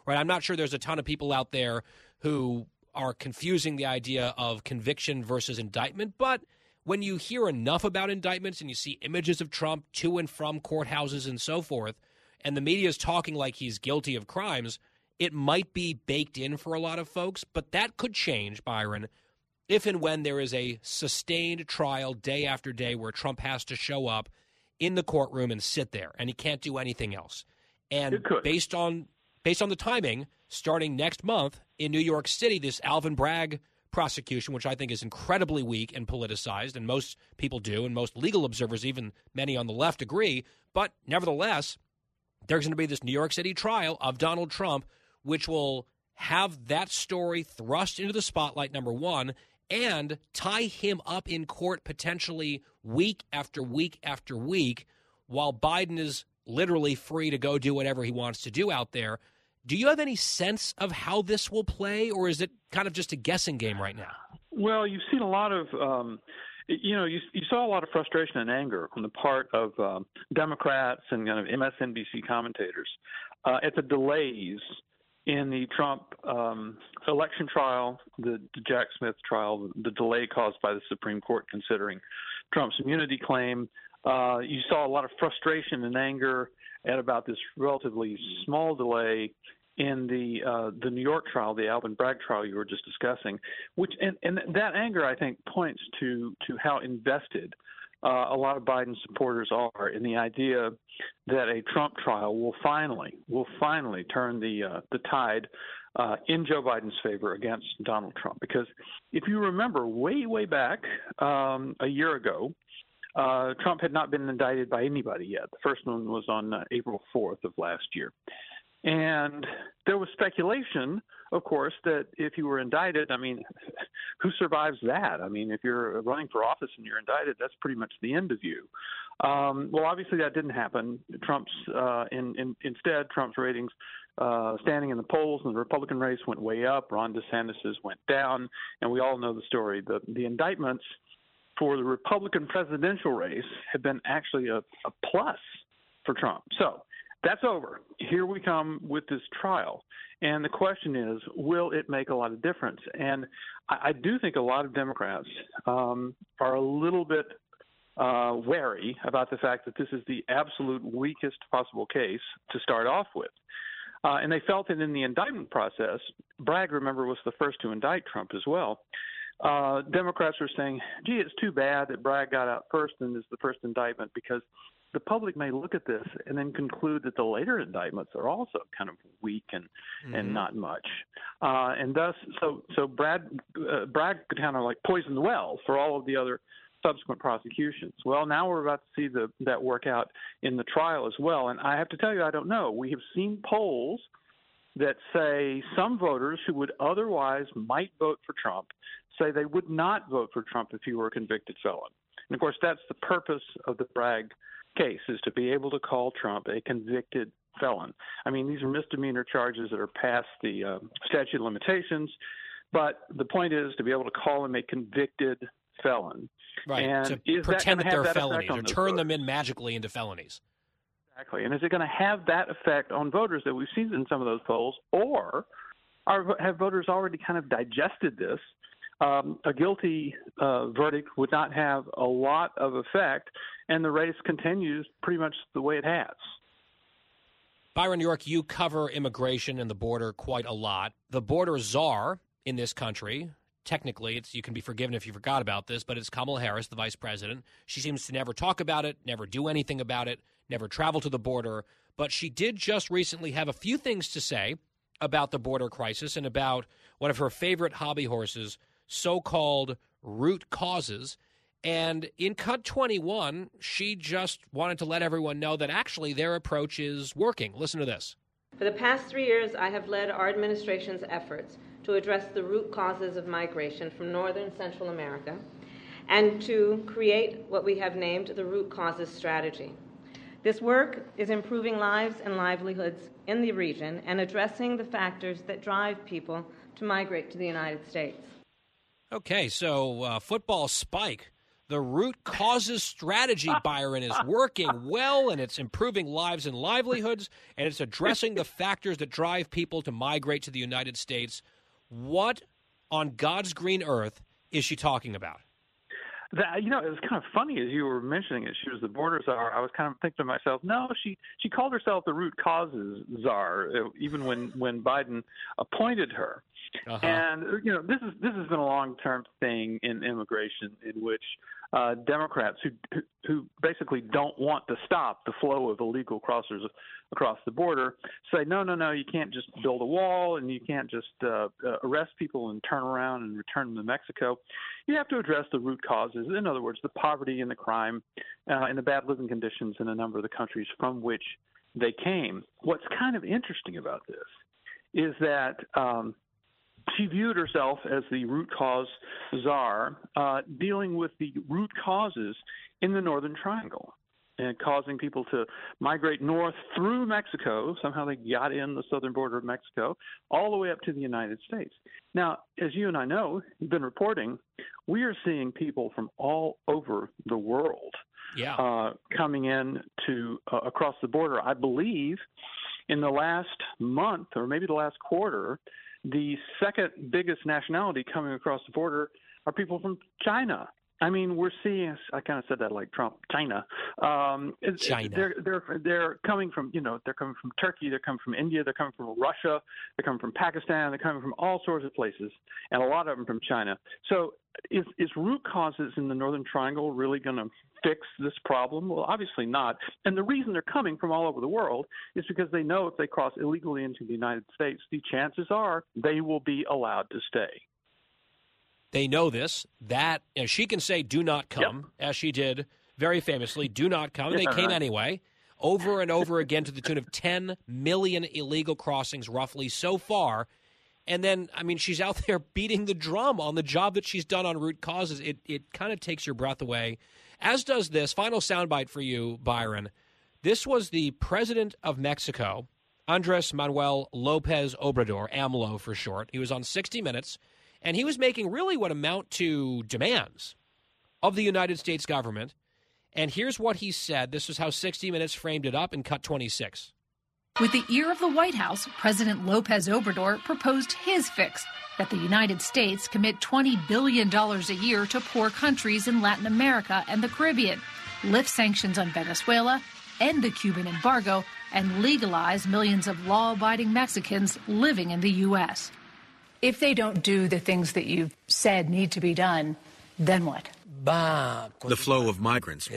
right? I'm not sure there's a ton of people out there who are confusing the idea of conviction versus indictment, but when you hear enough about indictments and you see images of Trump to and from courthouses and so forth, and the media is talking like he's guilty of crimes, it might be baked in for a lot of folks, but that could change, Byron, if and when there is a sustained trial day after day where Trump has to show up in the courtroom and sit there, and he can't do anything else. And based on based on the timing, starting next month in New York City, this Alvin Bragg prosecution, which I think is incredibly weak and politicized, and most people do, and most legal observers, even many on the left, agree. But nevertheless, there's going to be this New York City trial of Donald Trump, which will have that story thrust into the spotlight, number one, and tie him up in court potentially week after week after week, while Biden is literally free to go do whatever he wants to do out there. Do you have any sense of how this will play, or is it kind of just a guessing game right now? Well, you've seen a lot of, um, you know, you, you saw a lot of frustration and anger on the part of um, Democrats and kind of M S N B C commentators uh, at the delays in the Trump um, election trial, the, the Jack Smith trial, the delay caused by the Supreme Court considering Trump's immunity claim. Uh, you saw a lot of frustration and anger at about this relatively small delay in the uh, the New York trial, the Alvin Bragg trial you were just discussing, which and, and that anger, I think, points to to how invested uh, a lot of Biden supporters are in the idea that a Trump trial will finally will finally turn the uh, the tide uh, in Joe Biden's favor against Donald Trump. Because if you remember, way way back um, a year ago, Uh, Trump had not been indicted by anybody yet. The first one was on uh, April fourth of last year. And there was speculation, of course, that if you were indicted, I mean, who survives that? I mean, if you're running for office and you're indicted, that's pretty much the end of you. Um, well, obviously that didn't happen. Trump's uh, in, in, instead, Trump's ratings uh, standing in the polls in the Republican race went way up. Ron DeSantis's went down. And we all know the story. The, the indictments for the Republican presidential race have been actually a, a plus for Trump. So that's over. Here we come with this trial. And the question is, will it make a lot of difference? And I, I do think a lot of Democrats um, are a little bit uh, wary about the fact that this is the absolute weakest possible case to start off with. Uh, and they felt that in the indictment process, Bragg, remember, was the first to indict Trump as well. Uh, Democrats are saying, gee, it's too bad that Bragg got out first and is the first indictment, because the public may look at this and then conclude that the later indictments are also kind of weak and, mm-hmm. and not much. Uh, and thus, so so Brad, uh, Bragg could kind of like poison the well for all of the other subsequent prosecutions. Well, now we're about to see the, that work out in the trial as well. And I have to tell you, I don't know. We have seen polls that say some voters who would otherwise might vote for Trump say they would not vote for Trump if he were a convicted felon. And, of course, that's the purpose of the Bragg case, is to be able to call Trump a convicted felon. I mean, these are misdemeanor charges that are past the uh, statute of limitations, but the point is to be able to call him a convicted felon. Right, and to is pretend that, that they're that felonies or turn voters? them in magically into felonies. Exactly. And is it going to have that effect on voters that we've seen in some of those polls, or are, have voters already kind of digested this? Um, a guilty uh, verdict would not have a lot of effect, and the race continues pretty much the way it has. Byron York, you cover immigration and the border quite a lot. The border czar in this country, technically, it's, you can be forgiven if you forgot about this, but it's Kamala Harris, the vice president. She seems to never talk about it, never do anything about it, never travel to the border. But she did just recently have a few things to say about the border crisis and about one of her favorite hobby horses, so-called root causes. And in Cut twenty-one, she just wanted to let everyone know that actually their approach is working. Listen to this. For the past three years, I have led our administration's efforts to address the root causes of migration from northern Central America and to create what we have named the Root Causes Strategy. This work is improving lives and livelihoods in the region and addressing the factors that drive people to migrate to the United States. Okay, so uh, football spike The root causes strategy, Byron, is working well, and it's improving lives and livelihoods, and it's addressing the factors that drive people to migrate to the United States. What on God's green earth is she talking about? That, you know, it was kind of funny as you were mentioning it. She was the border czar. I was kind of thinking to myself, no, she she called herself the root causes czar, even when, when Biden appointed her. Uh-huh. And you know, this is this has been a long-term thing in immigration, in which uh, Democrats who who basically don't want to stop the flow of illegal crossers across the border say, no, no, no, you can't just build a wall, and you can't just uh, uh, arrest people and turn around and return them to Mexico. You have to address the root causes. In other words, the poverty and the crime uh, and the bad living conditions in a number of the countries from which they came. What's kind of interesting about this is that um, she viewed herself as the root cause czar, uh, dealing with the root causes in the Northern Triangle and causing people to migrate north through Mexico. Somehow they got in the southern border of Mexico all the way up to the United States. Now, as you and I know, you've been reporting, we are seeing people from all over the world yeah. uh, coming in to uh, across the border. I believe in the last month or maybe the last quarter, the second biggest nationality coming across the border are people from China. I mean, we're seeing. I kind of said that like Trump, China. Um, China. They're they're they're coming from you know they're coming from Turkey. They're coming from India. They're coming from Russia. They're coming from Pakistan. They're coming from all sorts of places, and a lot of them from China. So, is is root causes in the Northern Triangle really going to fix this problem? Well, obviously not. And the reason they're coming from all over the world is because they know if they cross illegally into the United States, the chances are they will be allowed to stay. They know this, that you know, she can say, do not come, yep. as she did very famously, do not come. And they came anyway, over and over again to the tune of ten million illegal crossings roughly so far. And then, I mean, she's out there beating the drum on the job that she's done on root causes. It, it kind of takes your breath away, as does this. Final soundbite for you, Byron. This was the president of Mexico, Andres Manuel Lopez Obrador, AMLO for short. He was on sixty minutes. And he was making really what amount to demands of the United States government. And here's what he said. This is how sixty minutes framed it up in cut twenty-six. With the ear of the White House, President Lopez Obrador proposed his fix, that the United States commit twenty billion dollars a year to poor countries in Latin America and the Caribbean, lift sanctions on Venezuela, end the Cuban embargo, and legalize millions of law-abiding Mexicans living in the U S If they don't do the things that you've said need to be done, then what? The flow of migrants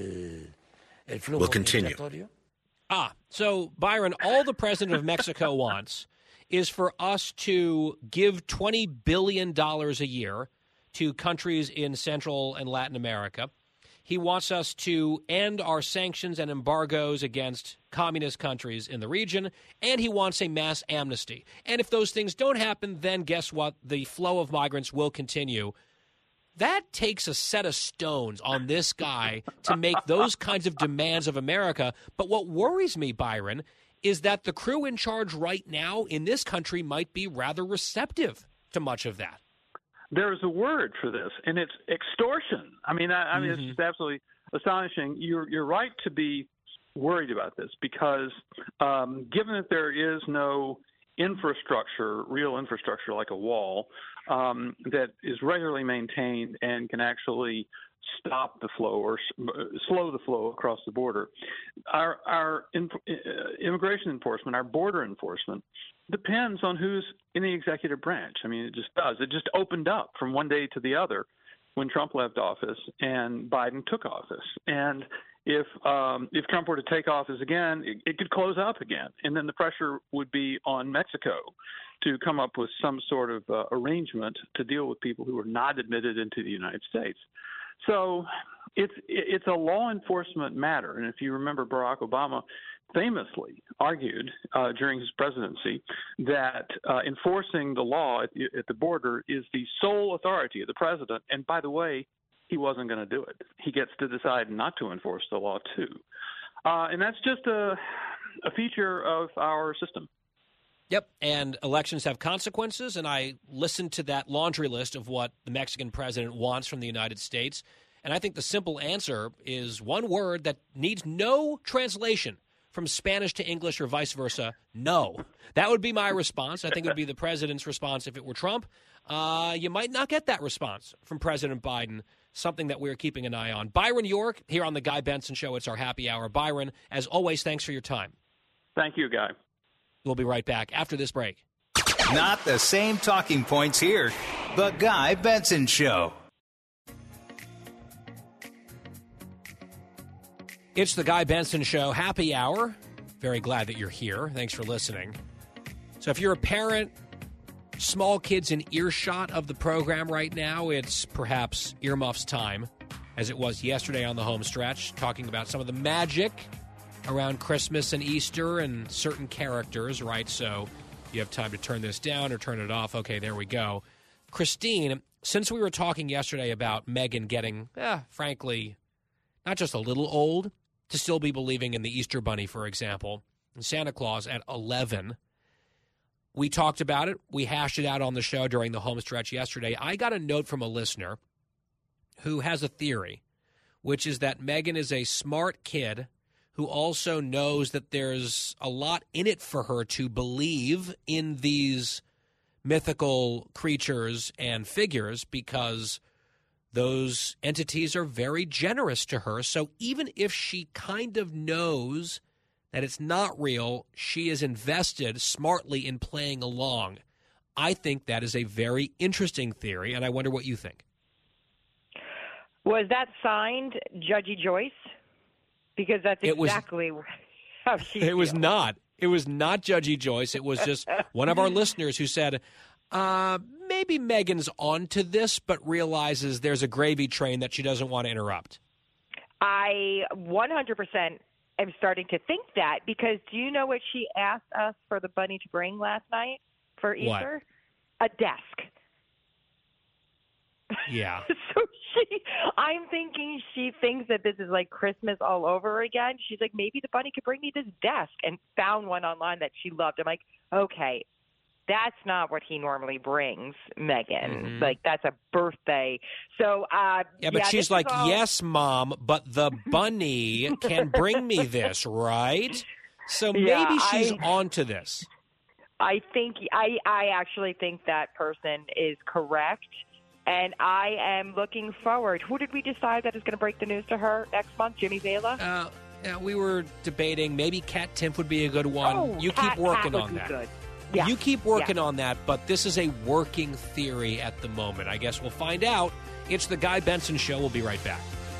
will continue. Ah, so, Byron, all the president of Mexico wants is for us to give twenty billion dollars a year to countries in Central and Latin America. He wants us to end our sanctions and embargoes against communist countries in the region, and he wants a mass amnesty. And if those things don't happen, then guess what? The flow of migrants will continue. That takes a set of stones on this guy to make those kinds of demands of America. But what worries me, Byron, is that the crew in charge right now in this country might be rather receptive to much of that. There is a word for this, and it's extortion. I mean, I, I mean, mm-hmm. it's just absolutely astonishing. You're you're right to be worried about this because um, given that there is no infrastructure, real infrastructure like a wall um, that is regularly maintained and can actually stop the flow or slow the flow across the border, our our in, uh, immigration enforcement, our border enforcement, depends on who's in the executive branch. I mean, it just does. It just opened up from one day to the other when Trump left office and Biden took office. And if um, if Trump were to take office again, it, it could close up again. And then the pressure would be on Mexico to come up with some sort of uh, arrangement to deal with people who are not admitted into the United States. So it's it's a law enforcement matter. And if you remember, Barack Obama famously argued uh, during his presidency that uh, enforcing the law at the, at the border is the sole authority of the president. And by the way, he wasn't going to do it. He gets to decide not to enforce the law, too. Uh, and that's just a, a feature of our system. Yep, and elections have consequences, and I listened to that laundry list of what the Mexican president wants from the United States, And I think the simple answer is one word that needs no translation from Spanish to English or vice versa, no. That would be my response. I think it would be the president's response if it were Trump. Uh, you might not get that response from President Biden, something that we're keeping an eye on. Byron York, here on The Guy Benson Show. It's our happy hour. Byron, as always, thanks for your time. Thank you, Guy. We'll be right back after this break. Not the same talking points here. The Guy Benson Show. It's the Guy Benson Show, happy hour. Very glad that you're here. Thanks for listening. So if you're a parent, small kids in earshot of the program right now, it's perhaps earmuffs time, as it was yesterday on the home stretch, talking about some of the magic around Christmas and Easter and certain characters, right? So you have time to turn this down or turn it off. Okay, there we go. Christine, since we were talking yesterday about Meghan getting, eh, frankly, not just a little old, to still be believing in the Easter Bunny, for example, and Santa Claus at eleven. We talked about it. We hashed it out on the show during the home stretch yesterday. I got a note from a listener who has a theory, which is that Meghan is a smart kid who also knows that there's a lot in it for her to believe in these mythical creatures and figures because those entities are very generous to her. So even if she kind of knows that it's not real, she is invested smartly in playing along. I think that is a very interesting theory, and I wonder what you think. Was that signed Judgy Joyce? Because that's It was- exactly how she It was feels. not. It was not Judgy Joyce. It was just one of our listeners who said, uh, maybe Meghan's onto this, but realizes there's a gravy train that she doesn't want to interrupt. I one hundred percent am starting to think that, because do you know what she asked us for the bunny to bring last night for What? Easter? A desk. Yeah. So she, I'm thinking she thinks that this is like Christmas all over again. She's like, maybe the bunny could bring me this desk, and found one online that she loved. I'm like, okay, that's not what he normally brings, Meghan. Mhm. Like, that's a birthday. So, uh, Yeah, but this she's is like, all- yes, Mom, but the bunny can bring me this, right? So maybe Yeah, she's I- onto this. I think I I actually think that person is correct, and I am looking forward. Who did we decide that is going to break the news to her next month? Jimmy Vela? Uh, yeah, we were debating maybe Kat Timp would be a good one. Oh, you Kat- keep working Kat would on be that. good. Yeah. You keep working Yeah. on that, but this is a working theory at the moment. I guess we'll find out. It's the Guy Benson Show. We'll be right back.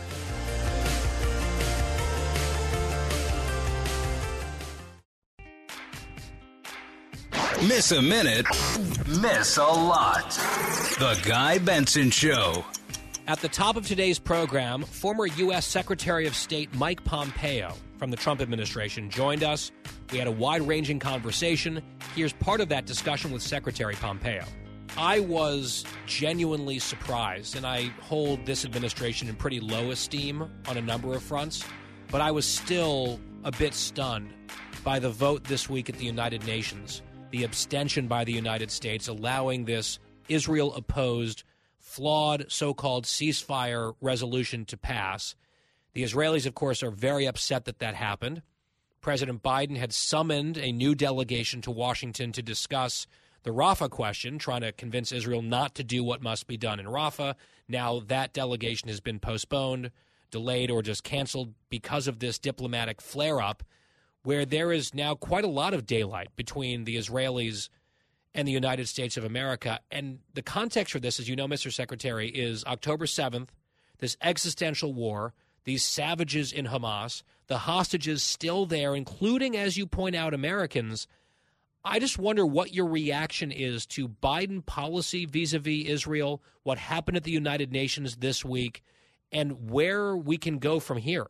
Miss a minute, miss a lot. The Guy Benson Show. At the top of today's program, former U S Secretary of State Mike Pompeo from the Trump administration joined us. We had a wide-ranging conversation. Here's part of that discussion with Secretary Pompeo. I was genuinely surprised, and I hold this administration in pretty low esteem on a number of fronts, but I was still a bit stunned by the vote this week at the United Nations, the abstention by the United States allowing this Israel-opposed, flawed so-called ceasefire resolution to pass. The Israelis, of course, are very upset that that happened. President Biden had summoned a new delegation to Washington to discuss the Rafah question, trying to convince Israel not to do what must be done in Rafah. Now that delegation has been postponed, delayed, or just canceled because of this diplomatic flare-up, where there is now quite a lot of daylight between the Israelis and the United States of America. And the context for this, as you know, Mister Secretary, is October seventh, this existential war, these savages in Hamas, the hostages still there, including, as you point out, Americans. I just wonder what your reaction is to Biden policy vis-a-vis Israel, what happened at the United Nations this week, and where we can go from here.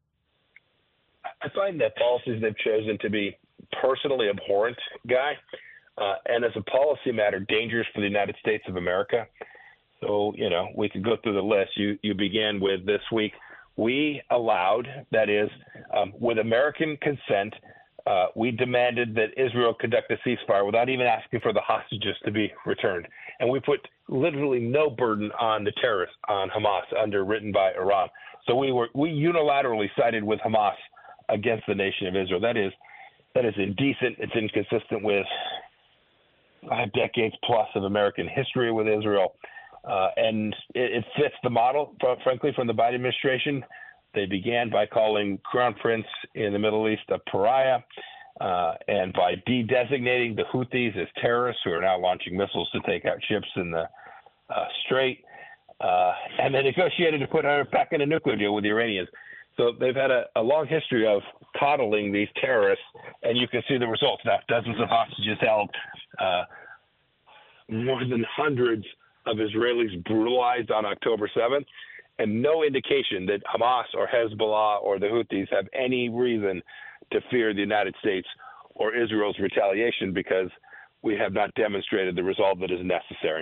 I find that policies they've chosen to be personally abhorrent, Guy, uh, and as a policy matter, dangerous for the United States of America. So, you know, we could go through the list. You you began with this week. We allowed, that is, um, with American consent, uh, we demanded that Israel conduct a ceasefire without even asking for the hostages to be returned. And we put literally no burden on the terrorists, on Hamas, underwritten by Iran. So we were we unilaterally sided with Hamas against the nation of Israel. That is that is indecent. It's inconsistent with five decades plus of American history with Israel. Uh, and it, it fits the model, frankly, from the Biden administration. They began by calling Crown Prince in the Middle East a pariah, uh, and by de-designating the Houthis as terrorists who are now launching missiles to take out ships in the uh, Strait. Uh, and they negotiated to put her back in a nuclear deal with the Iranians. So they've had a, a long history of coddling these terrorists, and you can see the results now. Dozens of hostages held, uh, more than hundreds of Israelis brutalized on October seventh, and no indication that Hamas or Hezbollah or the Houthis have any reason to fear the United States or Israel's retaliation, because we have not demonstrated the resolve that is necessary.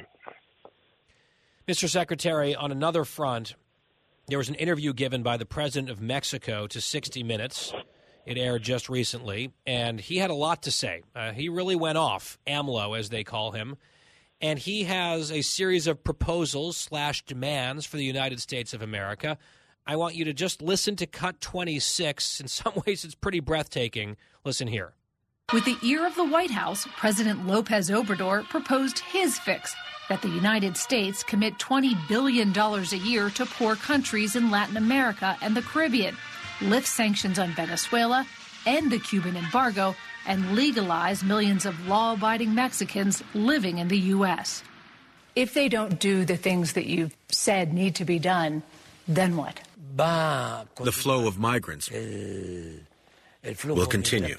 Mister Secretary, on another front, there was an interview given by the president of Mexico to sixty minutes. It aired just recently, and he had a lot to say. Uh, he really went off, AMLO, as they call him. And he has a series of proposals slash demands for the United States of America. I want you to just listen to cut twenty-six. In some ways, it's pretty breathtaking. Listen here. With the ear of the White House, President Lopez Obrador proposed his fix, that the United States commit twenty billion dollars a year to poor countries in Latin America and the Caribbean, lift sanctions on Venezuela, end the Cuban embargo, and legalize millions of law-abiding Mexicans living in the U S. If they don't do the things that you've said need to be done, then what? The flow of migrants will continue.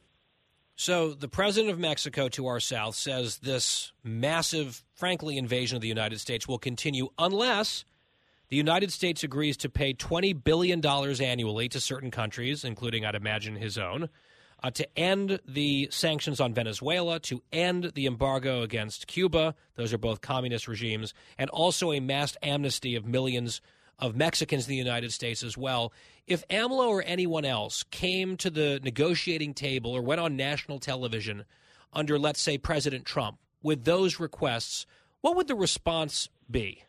So the president of Mexico to our south says this massive, frankly, invasion of the United States will continue unless the United States agrees to pay twenty billion dollars annually to certain countries, including, I'd imagine, his own, Uh, to end the sanctions on Venezuela, to end the embargo against Cuba. Those are both communist regimes, and also a mass amnesty of millions of Mexicans in the United States as well. If AMLO or anyone else came to the negotiating table or went on national television under, let's say, President Trump with those requests, what would the response be?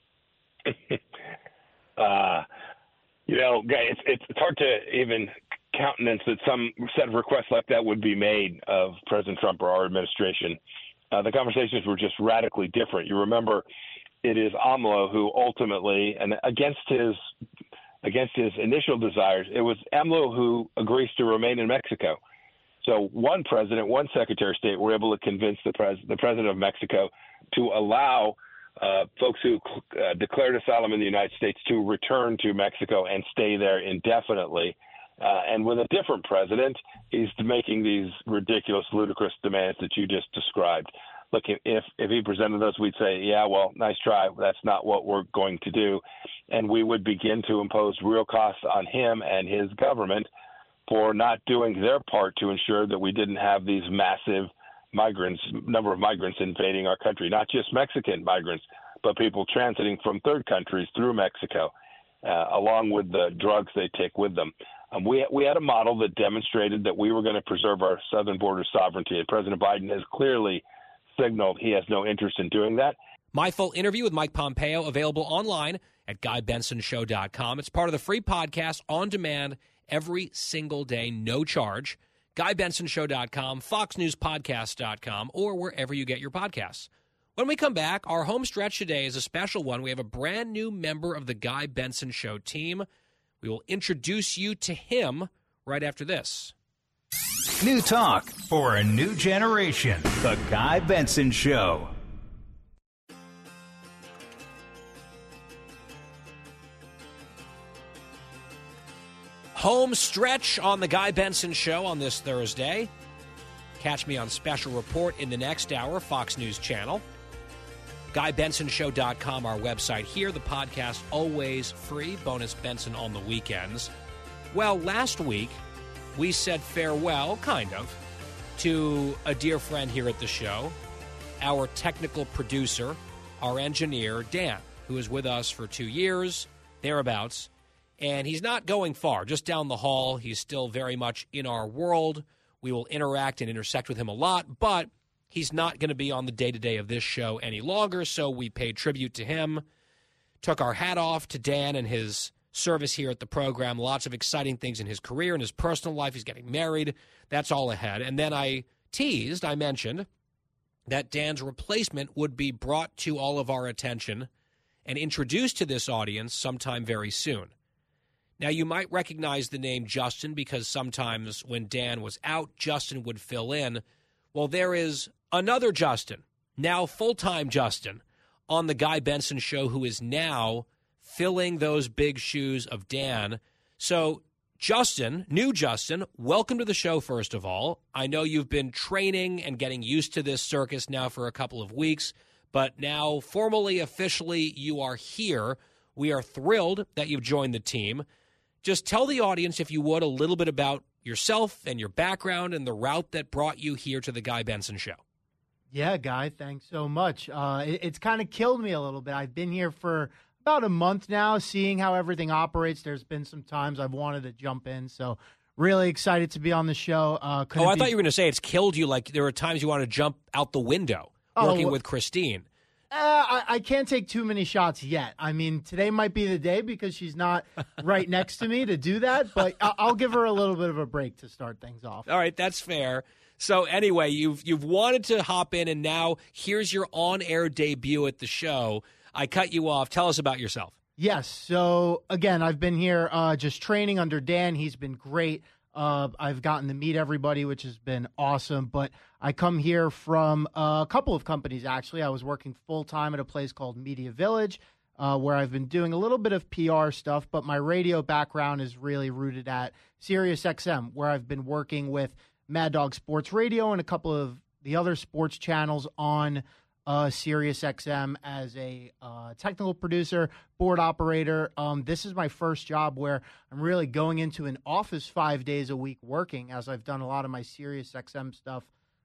uh, you know, it's, it's it's hard to even countenance that some set of requests like that would be made of President Trump or our administration. Uh, the conversations were just radically different. You remember, it is AMLO who ultimately, and against his against his initial desires, it was AMLO who agrees to remain in Mexico. So one president, one secretary of state were able to convince the, pres- the president of Mexico to allow uh, folks who uh, declared asylum in the United States to return to Mexico and stay there indefinitely. Uh, and with a different president, he's making these ridiculous, ludicrous demands that you just described. Look, if if he presented those, we'd say, yeah, well, nice try. That's not what we're going to do. And we would begin to impose real costs on him and his government for not doing their part to ensure that we didn't have these massive migrants, number of migrants invading our country, not just Mexican migrants, but people transiting from third countries through Mexico, uh, along with the drugs they take with them. Um, we we had a model that demonstrated that we were going to preserve our southern border sovereignty, and President Biden has clearly signaled he has no interest in doing that. My full interview with Mike Pompeo available online at guy benson show dot com. It's part of the free podcast on demand every single day, no charge. guy benson show dot com, fox news podcast dot com, or wherever you get your podcasts. When we come back, our home stretch today is a special one. We have a brand new member of the Guy Benson Show team. We will introduce you to him right after this. New talk for a new generation. The Guy Benson Show. Home stretch on the Guy Benson Show on this Thursday. Catch me on Special Report in the next hour, Fox News Channel. guy benson show dot com, our website here. The podcast always free. Bonus Benson on the weekends. Well, last week, we said farewell, kind of, to a dear friend here at the show, our technical producer, our engineer, Dan, who is with us for two years, thereabouts. And he's not going far, just down the hall. He's still very much in our world, We will interact and intersect with him a lot, but he's not going to be on the day-to-day of this show any longer, so we paid tribute to him, took our hat off to Dan and his service here at the program. Lots of exciting things in his career and his personal life. He's getting married. That's all ahead. And then I teased, I mentioned, that Dan's replacement would be brought to all of our attention and introduced to this audience sometime very soon. Now, you might recognize the name Justin because sometimes when Dan was out, Justin would fill in. Well, there is another Justin, now full-time Justin, on the Guy Benson Show who is now filling those big shoes of Dan. So, Justin, new Justin, welcome to the show, first of all. I know you've been training and getting used to this circus now for a couple of weeks, but now formally, officially, you are here. We are thrilled that you've joined the team. Just tell the audience, if you would, a little bit about yourself and your background and the route that brought you here to the Guy Benson Show. Yeah, Guy, thanks so much. Uh, it, it's kind of killed me a little bit. I've been here for about a month now, seeing how everything operates. There's been some times I've wanted to jump in, so really excited to be on the show. Uh, oh, I be... thought you were going to say it's killed you, like there were times you wanted to jump out the window working oh, with Christine. Uh, I, I can't take too many shots yet. I mean, today might be the day because she's not right next to me to do that, but I'll, I'll give her a little bit of a break to start things off. All right, that's fair. So anyway, you've you've wanted to hop in, and now here's your on-air debut at the show. I cut you off. Tell us about yourself. Yes. So, again, I've been here uh, just training under Dan. He's been great. Uh, I've gotten to meet everybody, which has been awesome. But I come here from a couple of companies, actually. I was working full-time at a place called Media Village, uh, where I've been doing a little bit of P R stuff. But my radio background is really rooted at Sirius X M, where I've been working with Mad Dog Sports Radio and a couple of the other sports channels on Uh, Sirius X M as a uh, technical producer, board operator. Um, this is my first job where I'm really going into an office five days a week working, as I've done a lot of my Sirius X M stuff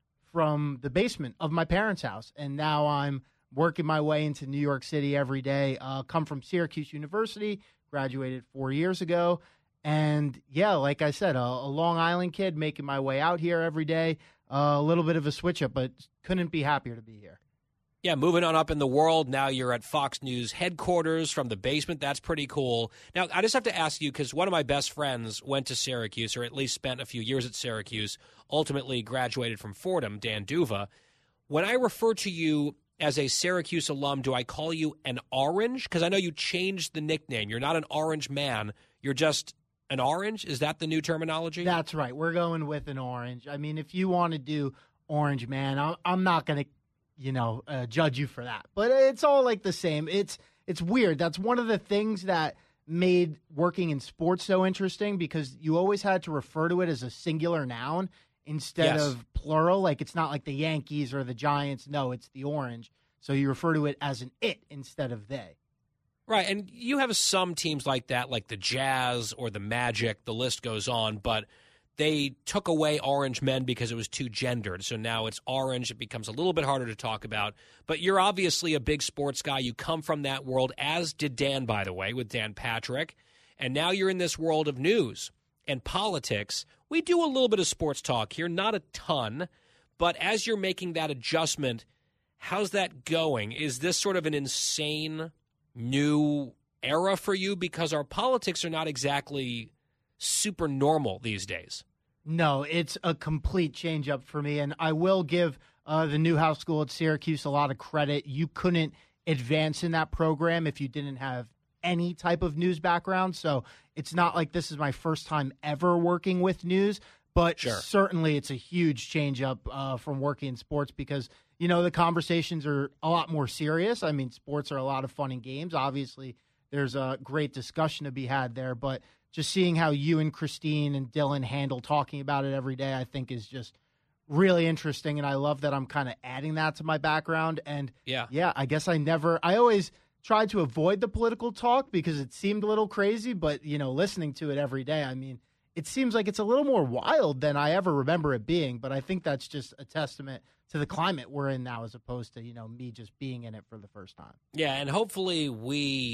from the basement of my parents' house. And now I'm working my way into New York City every day. Uh, come from Syracuse University, graduated four years ago. And, yeah, like I said, a, a Long Island kid making my way out here every day. Uh, a little bit of a switch-up, but couldn't be happier to be here. Yeah, moving on up in the world. Now you're at Fox News headquarters from the basement. That's pretty cool. Now, I just have to ask you, because one of my best friends went to Syracuse, or at least spent a few years at Syracuse, ultimately graduated from Fordham, Dan Duva. When I refer to you as a Syracuse alum, do I call you an orange? Because I know you changed the nickname. You're not an orange man. You're just an orange? Is that the new terminology? That's right. We're going with an orange. I mean, if you want to do orange man, I'm, I'm not going to you know, uh, judge you for that. But it's all like the same. It's it's weird. That's one of the things that made working in sports so interesting, because you always had to refer to it as a singular noun instead Yes. of plural. Like, it's not like the Yankees or the Giants. No, it's the orange. So you refer to it as an it instead of they. Right, and you have some teams like that, like the Jazz or the Magic, the list goes on, but they took away orange men because it was too gendered. So now it's orange. It becomes a little bit harder to talk about. But you're obviously a big sports guy. You come from that world, as did Dan, by the way, with Dan Patrick. And now you're in this world of news and politics. We do a little bit of sports talk here, not a ton. But as you're making that adjustment, how's that going? Is this sort of an insane new era for you? Because our politics are not exactly super normal these days. No, it's a complete change up for me. And I will give uh, the Newhouse School at Syracuse a lot of credit. You couldn't advance in that program if you didn't have any type of news background. So it's not like this is my first time ever working with news, but Sure. certainly it's a huge change up uh, from working in sports, because, you know, the conversations are a lot more serious. I mean, sports are a lot of fun and games. Obviously, there's a great discussion to be had there, but just seeing how you and Christine and Dylan handle talking about it every day, I think is just really interesting. And I love that I'm kind of adding that to my background. And Yeah. yeah, I guess I never, I always tried to avoid the political talk because it seemed a little crazy, but, you know, listening to it every day, I mean, it seems like it's a little more wild than I ever remember it being. But I think that's just a testament to the climate we're in now, as opposed to, you know, me just being in it for the first time. Yeah, and hopefully we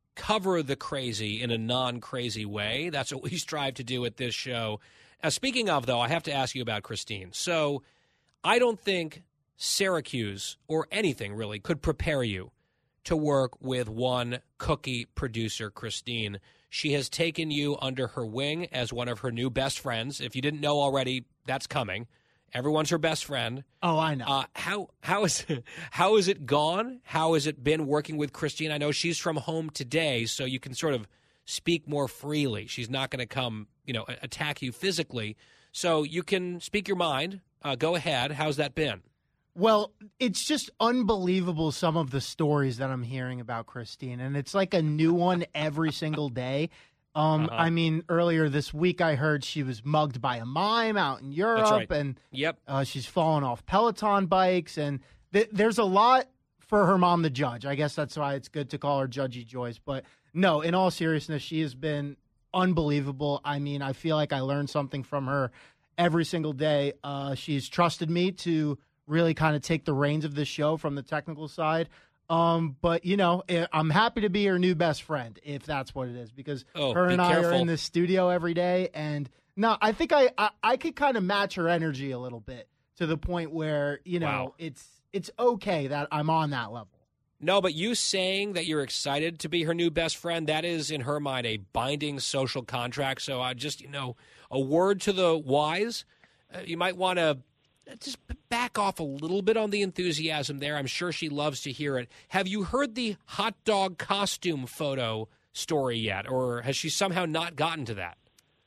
cover the crazy in a non-crazy way. That's what we strive to do at this show. Uh, speaking of, though, I have to ask you about Christine. So I don't think Syracuse or anything really could prepare you to work with one cookie producer, Christine. She has taken you under her wing as one of her new best friends. If you didn't know already, that's coming. Everyone's her best friend. Oh, I know. Uh, how how is how has it gone? How has it been working with Christine? I know she's from home today, so you can sort of speak more freely. She's not going to come, you know, attack you physically, so you can speak your mind. Uh, go ahead. How's that been? Well, it's just unbelievable, some of the stories that I'm hearing about Christine, and it's like a new one every single day. Um, uh-huh. I mean, earlier this week I heard she was mugged by a mime out in Europe, right. and yep. uh, she's fallen off Peloton bikes, and th- there's a lot for her mom to judge. I guess that's why it's good to call her Judgy Joyce. But no, in all seriousness, she has been unbelievable. I mean, I feel like I learned something from her every single day. Uh, she's trusted me to really kind of take the reins of this show from the technical side. Um, but, you know, I'm happy to be her new best friend, if that's what it is, because oh, her and be I careful. are in the studio every day. And no, I think I, I, I could kind of match her energy a little bit to the point where, you know, wow. it's it's okay that I'm on that level. No, but you saying that you're excited to be her new best friend, that is, in her mind, a binding social contract. So I just, you know, a word to the wise, uh, you might want to just back off a little bit on the enthusiasm there. I'm sure she loves to hear it. Have you heard the hot dog costume photo story yet, or has she somehow not gotten to that?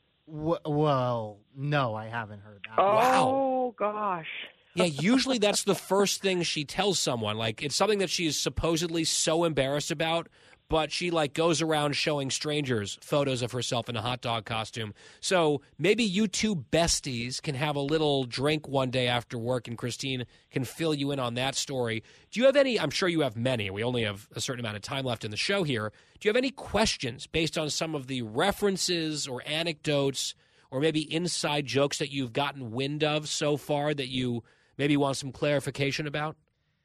W- well, no, I haven't heard that. Oh, wow. gosh. Yeah, usually that's the first thing she tells someone. Like, it's something that she's supposedly so embarrassed about, but she, like, goes around showing strangers photos of herself in a hot dog costume. So maybe you two besties can have a little drink one day after work, and Christine can fill you in on that story. Do you have any – I'm sure you have many. We only have a certain amount of time left in the show here. Do you have any questions based on some of the references or anecdotes or maybe inside jokes that you've gotten wind of so far that you – maybe want some clarification about?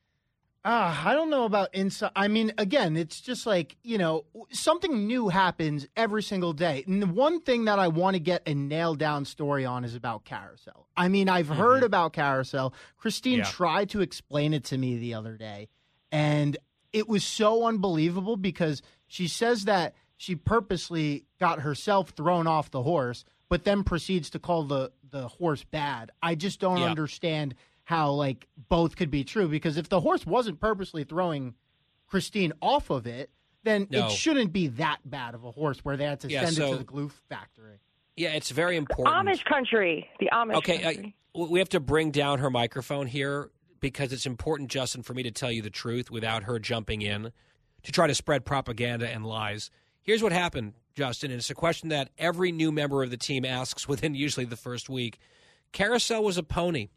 Uh, I don't know about inside. I mean, again, it's just like, you know, something new happens every single day. And the one thing that I want to get a nailed down story on is about Carousel. I mean, I've mm-hmm. heard about Carousel. Christine yeah. tried to explain it to me the other day, and it was so unbelievable because she says that she purposely got herself thrown off the horse, but then proceeds to call the, the horse bad. I just don't yeah. understand how, like, both could be true, because if the horse wasn't purposely throwing Christine off of it, then no. it shouldn't be that bad of a horse where they had to yeah, send so, it to the glue factory. Yeah, it's very important. Amish country. The Amish okay, country. Okay, uh, we have to bring down her microphone here because it's important, Justin, for me to tell you the truth without her jumping in to try to spread propaganda and lies. Here's what happened, Justin, and it's a question that every new member of the team asks within usually the first week. Carousel was a pony.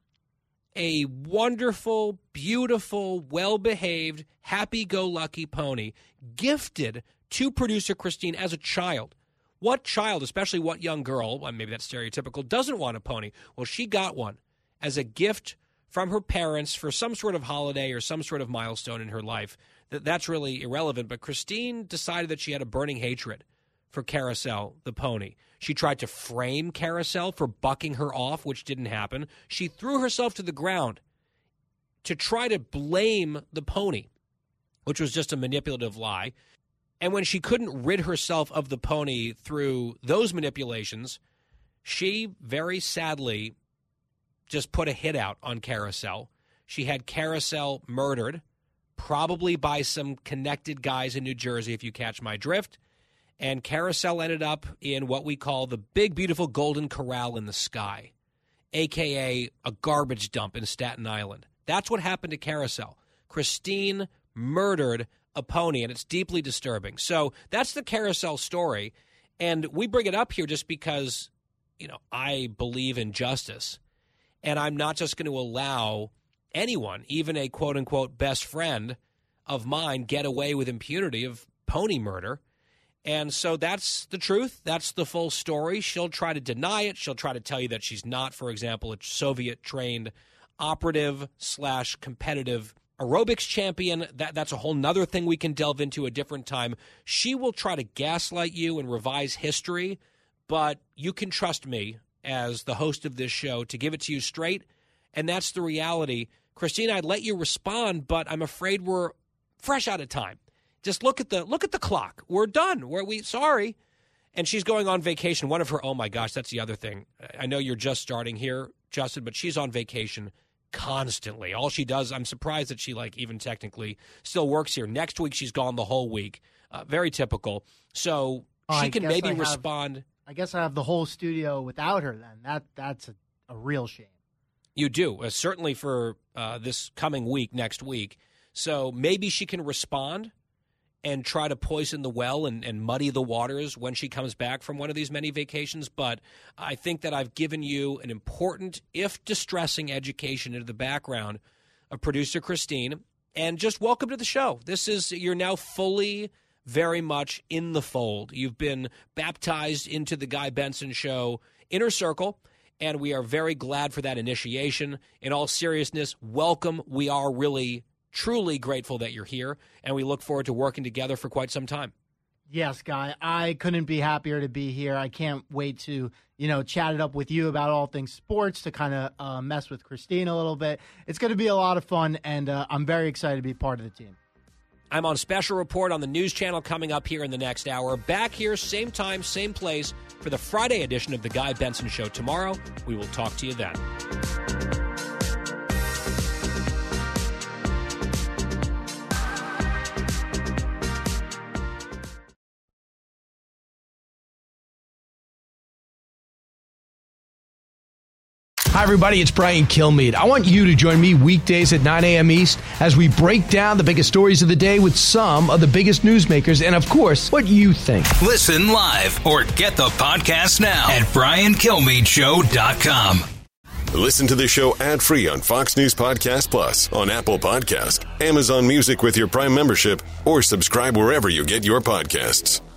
A wonderful, beautiful, well-behaved, happy-go-lucky pony gifted to producer Christine as a child. What child, especially what young girl, well, maybe that's stereotypical, doesn't want a pony? Well, she got one as a gift from her parents for some sort of holiday or some sort of milestone in her life. That's really irrelevant, but Christine decided that she had a burning hatred for Carousel, the pony. She tried to frame Carousel for bucking her off, which didn't happen. She threw herself to the ground to try to blame the pony, which was just a manipulative lie. And when she couldn't rid herself of the pony through those manipulations, she very sadly just put a hit out on Carousel. She had Carousel murdered, probably by some connected guys in New Jersey, if you catch my drift. And Carousel ended up in what we call the big, beautiful Golden Corral in the sky, a k a a garbage dump in Staten Island. That's what happened to Carousel. Christine murdered a pony, and it's deeply disturbing. So that's the Carousel story. And we bring it up here just because, you know, I believe in justice. And I'm not just going to allow anyone, even a quote-unquote best friend of mine, get away with impunity of pony murder. And so that's the truth. That's the full story. She'll try to deny it. She'll try to tell you that she's not, for example, a Soviet-trained operative slash competitive aerobics champion. That That's a whole nother thing we can delve into a different time. She will try to gaslight you and revise history, but you can trust me as the host of this show to give it to you straight, and that's the reality. Christina, I'd let you respond, but I'm afraid we're fresh out of time. Just look at the look at the clock. We're done. We're we sorry. And she's going on vacation. One of her, oh my gosh, that's the other thing. I know you're just starting here, Justin, but she's on vacation constantly. All she does, I'm surprised that she, like, even technically still works here. Next week, she's gone the whole week. Uh, very typical. So Oh, she I can guess maybe I have- respond. I guess I have the whole studio without her then. That That's a, a real shame. You do, uh, certainly for uh, this coming week, next week. So maybe she can respond and try to poison the well and, and muddy the waters when she comes back from one of these many vacations. But I think that I've given you an important, if distressing, education into the background of producer Christine. And just welcome to the show. This is, you're now fully, very much in the fold. You've been baptized into the Guy Benson Show inner circle, and we are very glad for that initiation. In all seriousness, welcome. We are really, truly grateful that you're here, and we look forward to working together for quite some time. Yes, Guy, I couldn't be happier to be here. I can't wait to, you know, chat it up with you about all things sports, to kind of uh, mess with Christine a little bit. It's going to be a lot of fun, and uh, I'm very excited to be part of the team. I'm on special report on the news channel coming up here in the next hour. Back here, same time, same place, for the Friday edition of The Guy Benson Show tomorrow. We will talk to you then. Hi, everybody. It's Brian Kilmeade. I want you to join me weekdays at nine a.m. East as we break down the biggest stories of the day with some of the biggest newsmakers and, of course, what you think. Listen live or get the podcast now at brian kilmeade show dot com. Listen to the show ad-free on Fox News Podcast Plus, on Apple Podcast, Amazon Music with your Prime membership, or subscribe wherever you get your podcasts.